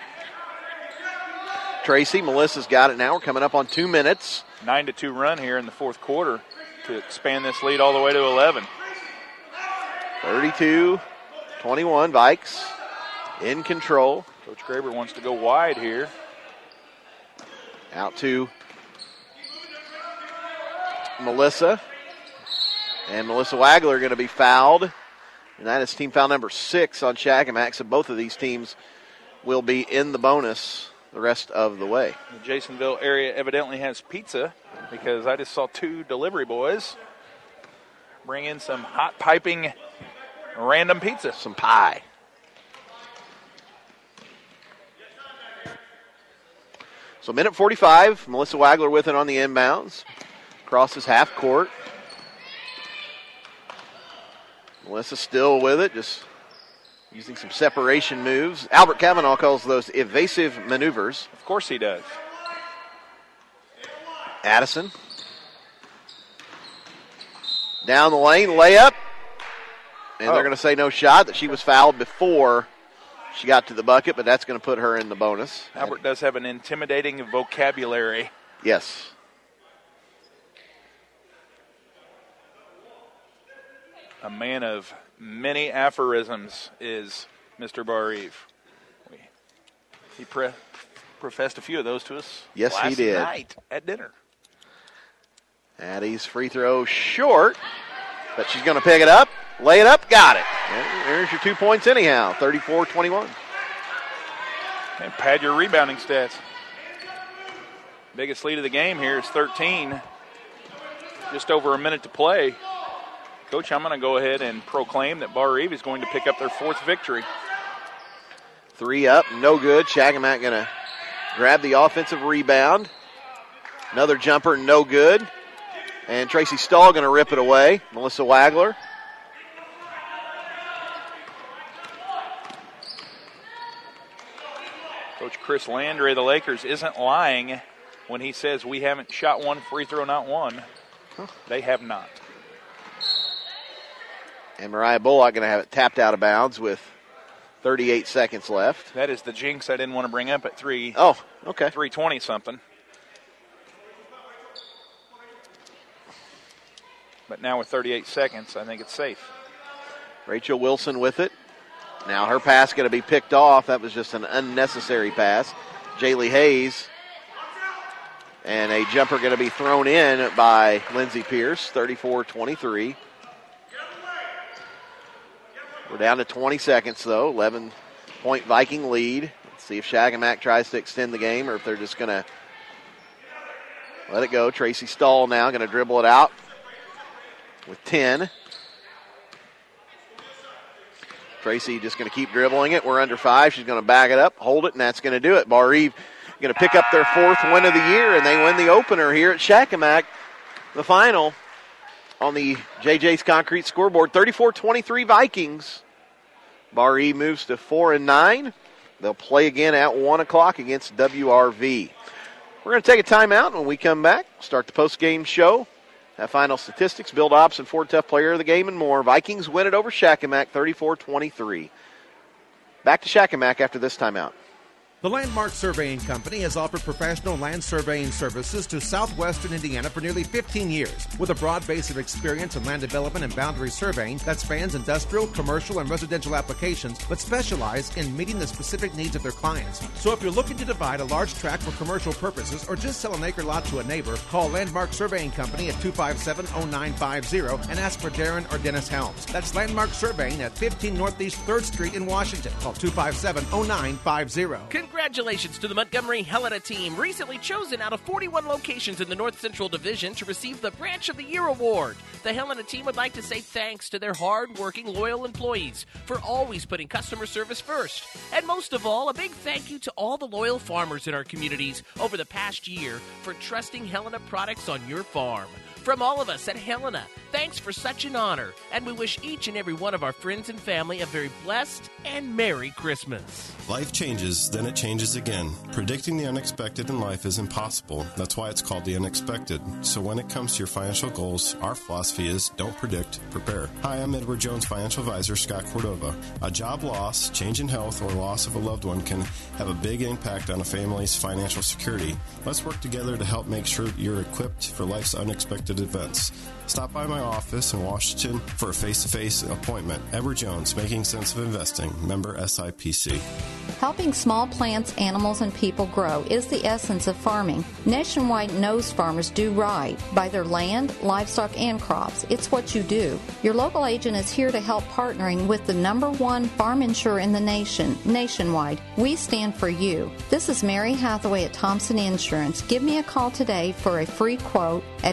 Tracy. Melissa's got it now. We're coming up on 2 minutes. 9-2 run here in the fourth quarter to expand this lead all the way to 11. 32-21, Vikes in control. Coach Graber wants to go wide here. Out to Melissa. And Melissa Wagler going to be fouled. And that is team foul number 6 on Shakamak. So both of these teams will be in the bonus the rest of the way. The Jasonville area evidently has pizza because I just saw 2 delivery boys bring in some hot piping random pizza. Some pie. So minute 45, Melissa Wagler with it on the inbounds. Crosses half court. Melissa still with it, just using some separation moves. Albert Kavanaugh calls those evasive maneuvers. Of course he does. Addison. Down the lane, layup. And they're going to say no shot, that she was fouled before she got to the bucket, but that's going to put her in the bonus. Albert does have an intimidating vocabulary. Yes. A man of many aphorisms is Mr. Bar-Eve. He professed a few of those to us he did. Last night at dinner. Addie's free throw short, but she's going to pick it up, lay it up, got it. There's your 2 points anyhow, 34-21. And pad your rebounding stats. Biggest lead of the game here is 13. Just over a minute to play. Coach, I'm going to go ahead and proclaim that Bar-Eve is going to pick up their 4th victory. 3 up, no good. Shakamak going to grab the offensive rebound. Another jumper, no good. And Tracy Stahl going to rip it away. Melissa Wagler. Coach Chris Landry of the Lakers isn't lying when he says we haven't shot one free throw, not one. They have not. And Mariah Bullock going to have it tapped out of bounds with 38 seconds left. That is the jinx I didn't want to bring up at 3. Oh, okay. 3:20 something. But now with 38 seconds, I think it's safe. Rachel Wilson with it. Now her pass going to be picked off. That was just an unnecessary pass. Jaylee Hayes. And a jumper going to be thrown in by Lindsey Pierce, 34-23. We're down to 20 seconds, though. 11-point Viking lead. Let's see if Shakamak tries to extend the game or if they're just going to let it go. Tracy Stahl now going to dribble it out with 10. Tracy just going to keep dribbling it. We're under 5. She's going to back it up, hold it, and that's going to do it. Bar-Eve going to pick up their 4th win of the year, and they win the opener here at Shakamak. The final on the JJ's Concrete scoreboard, 34-23 Vikings. Bar-Eve moves to 4-9. They'll play again at 1 o'clock against WRV. We're going to take a timeout. When we come back, start the post-game show. Have final statistics, Bill Dobson, Ford Tough Player of the Game, and more. Vikings win it over Shakamak, 34-23. Back to Shakamak after this timeout. The Landmark Surveying Company has offered professional land surveying services to southwestern Indiana for nearly 15 years. With a broad base of experience in land development and boundary surveying that spans industrial, commercial, and residential applications, but specialize in meeting the specific needs of their clients. So if you're looking to divide a large tract for commercial purposes or just sell an acre lot to a neighbor, call Landmark Surveying Company at 257-0950 and ask for Darren or Dennis Helms. That's Landmark Surveying at 15 Northeast 3rd Street in Washington. Call 257-0950. Congratulations, Congratulations to the Montgomery Helena team, recently chosen out of 41 locations in the North Central Division to receive the Branch of the Year award. The Helena team would like to say thanks to their hard-working, loyal employees for always putting customer service first. And most of all, a big thank you to all the loyal farmers in our communities over the past year for trusting Helena products on your farm. From all of us at Helena, thanks for such an honor, and we wish each and every one of our friends and family a very blessed and Merry Christmas. Life changes, then it changes again. Predicting the unexpected in life is impossible. That's why it's called the unexpected. So when it comes to your financial goals, our philosophy is don't predict, prepare. Hi, I'm Edward Jones Financial Advisor Scott Cordova. A job loss, change in health, or loss of a loved one can have a big impact on a family's financial security. Let's work together to help make sure you're equipped for life's unexpected events. Stop by my office in Washington for a face-to-face appointment. Edward Jones, Making Sense of Investing, member SIPC. Helping small plants, animals, and people grow is the essence of farming. Nationwide knows farmers do right by their land, livestock, and crops. It's what you do. Your local agent is here to help, partnering with the #1 farm insurer in the nation, Nationwide. We stand for you. This is Mary Hathaway at Thompson Insurance. Give me a call today for a free quote at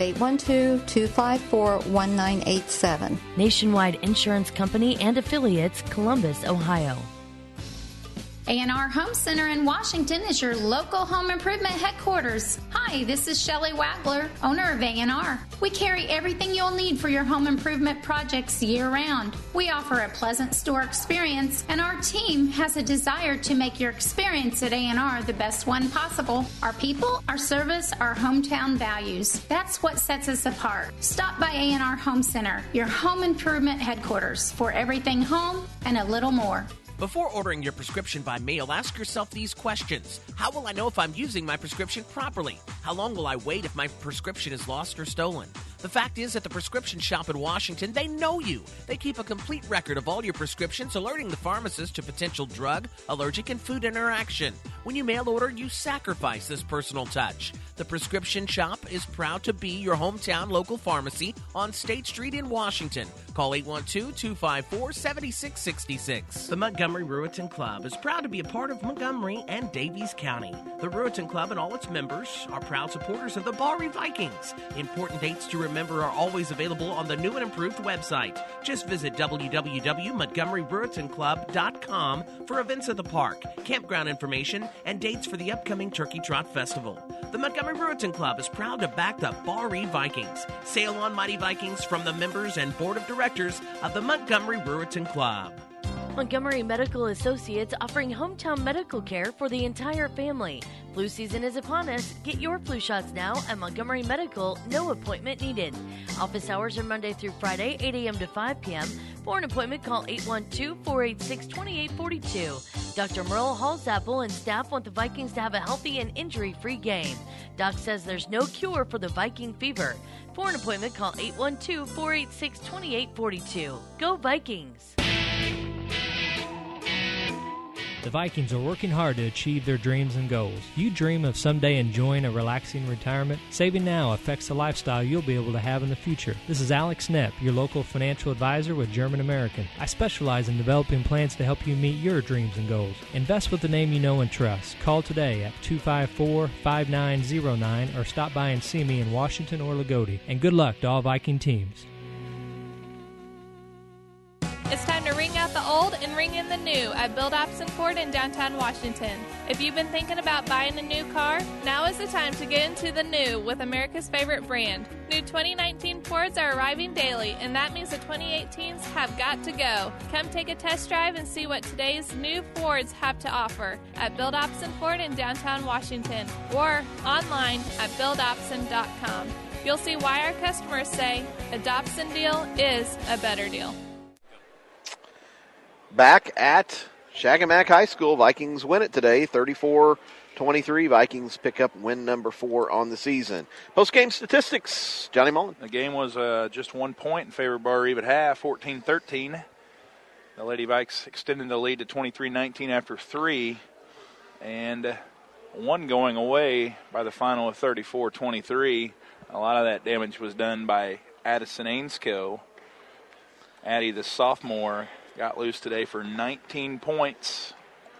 812-254-1987. Nationwide Insurance Company and Affiliates, Columbus, Ohio. A&R Home Center in Washington is your local home improvement headquarters. Hi, this is Shelley Wagler, owner of A&R. We carry everything you'll need for your home improvement projects year-round. We offer a pleasant store experience, and our team has a desire to make your experience at A&R the best one possible. Our people, our service, our hometown values. That's what sets us apart. Stop by A&R Home Center, your home improvement headquarters, for everything home and a little more. Before ordering your prescription by mail, ask yourself these questions. How will I know if I'm using my prescription properly? How long will I wait if my prescription is lost or stolen? The fact is, at the prescription shop in Washington, they know you. They keep a complete record of all your prescriptions, alerting the pharmacist to potential drug, allergic, and food interaction. When you mail order, you sacrifice this personal touch. The prescription shop is proud to be your hometown local pharmacy on State Street in Washington. Call 812-254-7666. The Montgomery Ruritan Club is proud to be a part of Montgomery and Davies County. The Ruritan Club and all its members are proud supporters of the Barry Vikings. Important dates to remember are always available on the new and improved website. Just visit www.montgomeryruritanclub.com for events at the park, campground information, and dates for the upcoming Turkey Trot Festival. The Montgomery Ruritan Club is proud to back the Barry Vikings. Sail on, Mighty Vikings, from the members and board of directors of the Montgomery Ruritan Club. Montgomery Medical Associates, offering hometown medical care for the entire family. Flu season is upon us. Get your flu shots now at Montgomery Medical. No appointment needed. Office hours are Monday through Friday, 8 a.m. to 5 p.m. For an appointment, call 812-486-2842. Dr. Merle Hallsapple and staff want the Vikings to have a healthy and injury-free game. Doc says there's no cure for the Viking fever. For an appointment, call 812-486-2842. Go Vikings! The Vikings are working hard to achieve their dreams and goals. You dream of someday enjoying a relaxing retirement? Saving now affects the lifestyle you'll be able to have in the future. This is Alex Knepp, your local financial advisor with German American. I specialize in developing plans to help you meet your dreams and goals. Invest with the name you know and trust. Call today at 254-5909 or stop by and see me in Washington or Lagodi. And good luck to all Viking teams. It's time to ring out the old and ring in the new at Bill Dobson Ford in downtown Washington. If you've been thinking about buying a new car, now is the time to get into the new with America's favorite brand. New 2019 Fords are arriving daily, and that means the 2018s have got to go. Come take a test drive and see what today's new Fords have to offer at Bill Dobson Ford in downtown Washington or online at BillDobson.com. You'll see why our customers say a Dobson deal is a better deal. Back at Shagamack High School, Vikings win it today, 34-23. Vikings pick up win number 4 on the season. Post-game statistics, Johnny Mullen. The game was just 1 point in favor of Bar Eve at half, 14-13. The Lady Vikes extended the lead to 23-19 after 3, and one going away by the final of 34-23. A lot of that damage was done by Addison Ainscoe. Addie, the sophomore, got loose today for 19 points.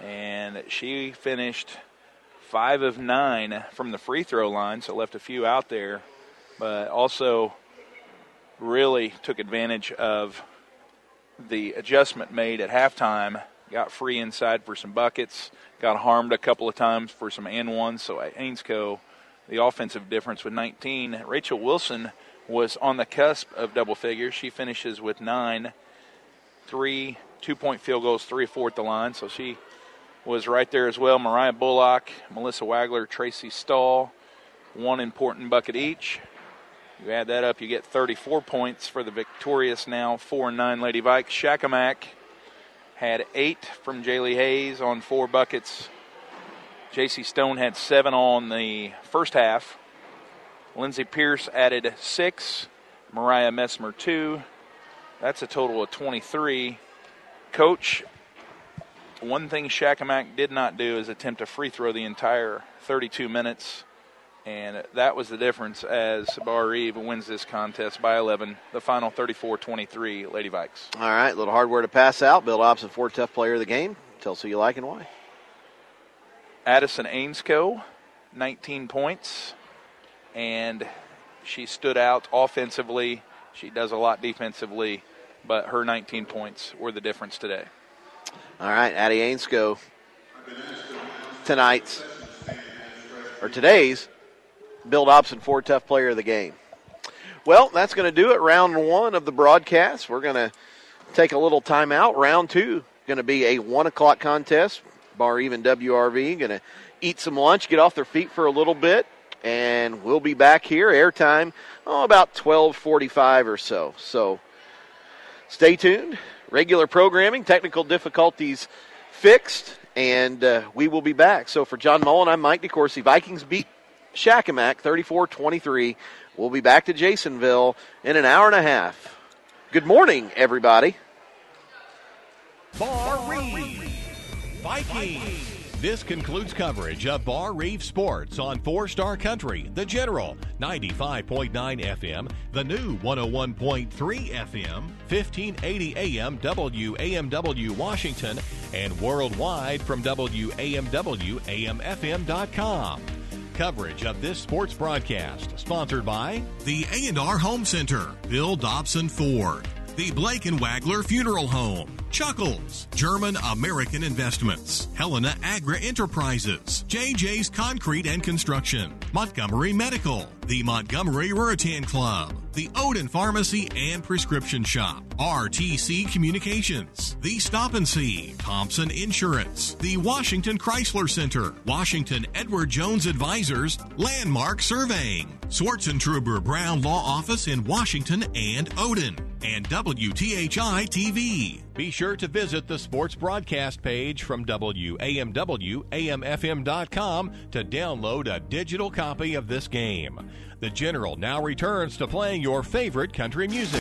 And she finished 5 of 9 from the free throw line, so left a few out there, but also really took advantage of the adjustment made at halftime. Got free inside for some buckets, got harmed a couple of times for some and ones. So at Ainscow, the offensive difference with 19. Rachel Wilson was on the cusp of double figures. She finishes with 9, 3 2-point field goals, 3 of 4 at the line. So she was right there as well. Mariah Bullock, Melissa Wagler, Tracy Stahl, 1 important bucket each. You add that up, you get 34 points for the victorious now 4-9 Lady Vikes. Shakamak had 8 from Jaylee Hayes on 4 buckets. J.C. Stone had 7 on the first half. Lindsey Pierce added 6. Mariah Messmer 2. That's a total of 23. Coach, one thing Shakamak did not do is attempt a free throw the entire 32 minutes. And that was the difference as Bar Eve wins this contest by 11. The final 34-23 Lady Vikes. All right, a little hardware to pass out. Bill Dobson, Ford Tough Player of the Game. Tell us who you like and why. Addison Ainscow, 19 points. And she stood out offensively. She does a lot defensively, but her 19 points were the difference today. All right, Addie Ainscow, today's Bill Dobson, Ford Tough Player of the Game. Well, that's going to do it. Round 1 of the broadcast. We're going to take a little timeout. Round 2 going to be a 1 o'clock contest. Bar Even WRV going to eat some lunch, get off their feet for a little bit, and we'll be back here. Airtime, about 12:45 or so. So stay tuned. Regular programming, technical difficulties fixed, and we will be back. So for John Mullen, I'm Mike DeCourcy. Vikings beat Shakamak 34-23. We'll be back to Jasonville in an hour and a half. Good morning, everybody. Bar Reeve Vikings. This concludes coverage of Bar Reeve Sports on 4-Star Country, The General, 95.9 FM, the new 101.3 FM, 1580 AM WAMW Washington, and worldwide from WAMW-AMFM.com. Coverage of this sports broadcast sponsored by the A&R Home Center, Bill Dobson Ford, the Blake and Wagler Funeral Home, Chuckles, German American Investments, Helena Agra Enterprises, JJ's Concrete and Construction, Montgomery Medical, the Montgomery Ruritan Club, the Odin Pharmacy and Prescription Shop, RTC Communications, the Stop and See, Thompson Insurance, the Washington Chrysler Center, Washington Edward Jones Advisors, Landmark Surveying, Swartzentruber Brown Law Office in Washington and Odin, and WTHI TV. Be sure to visit the sports broadcast page from WAMW-AMFM.com to download a digital copy of this game. The General now returns to playing your favorite country music.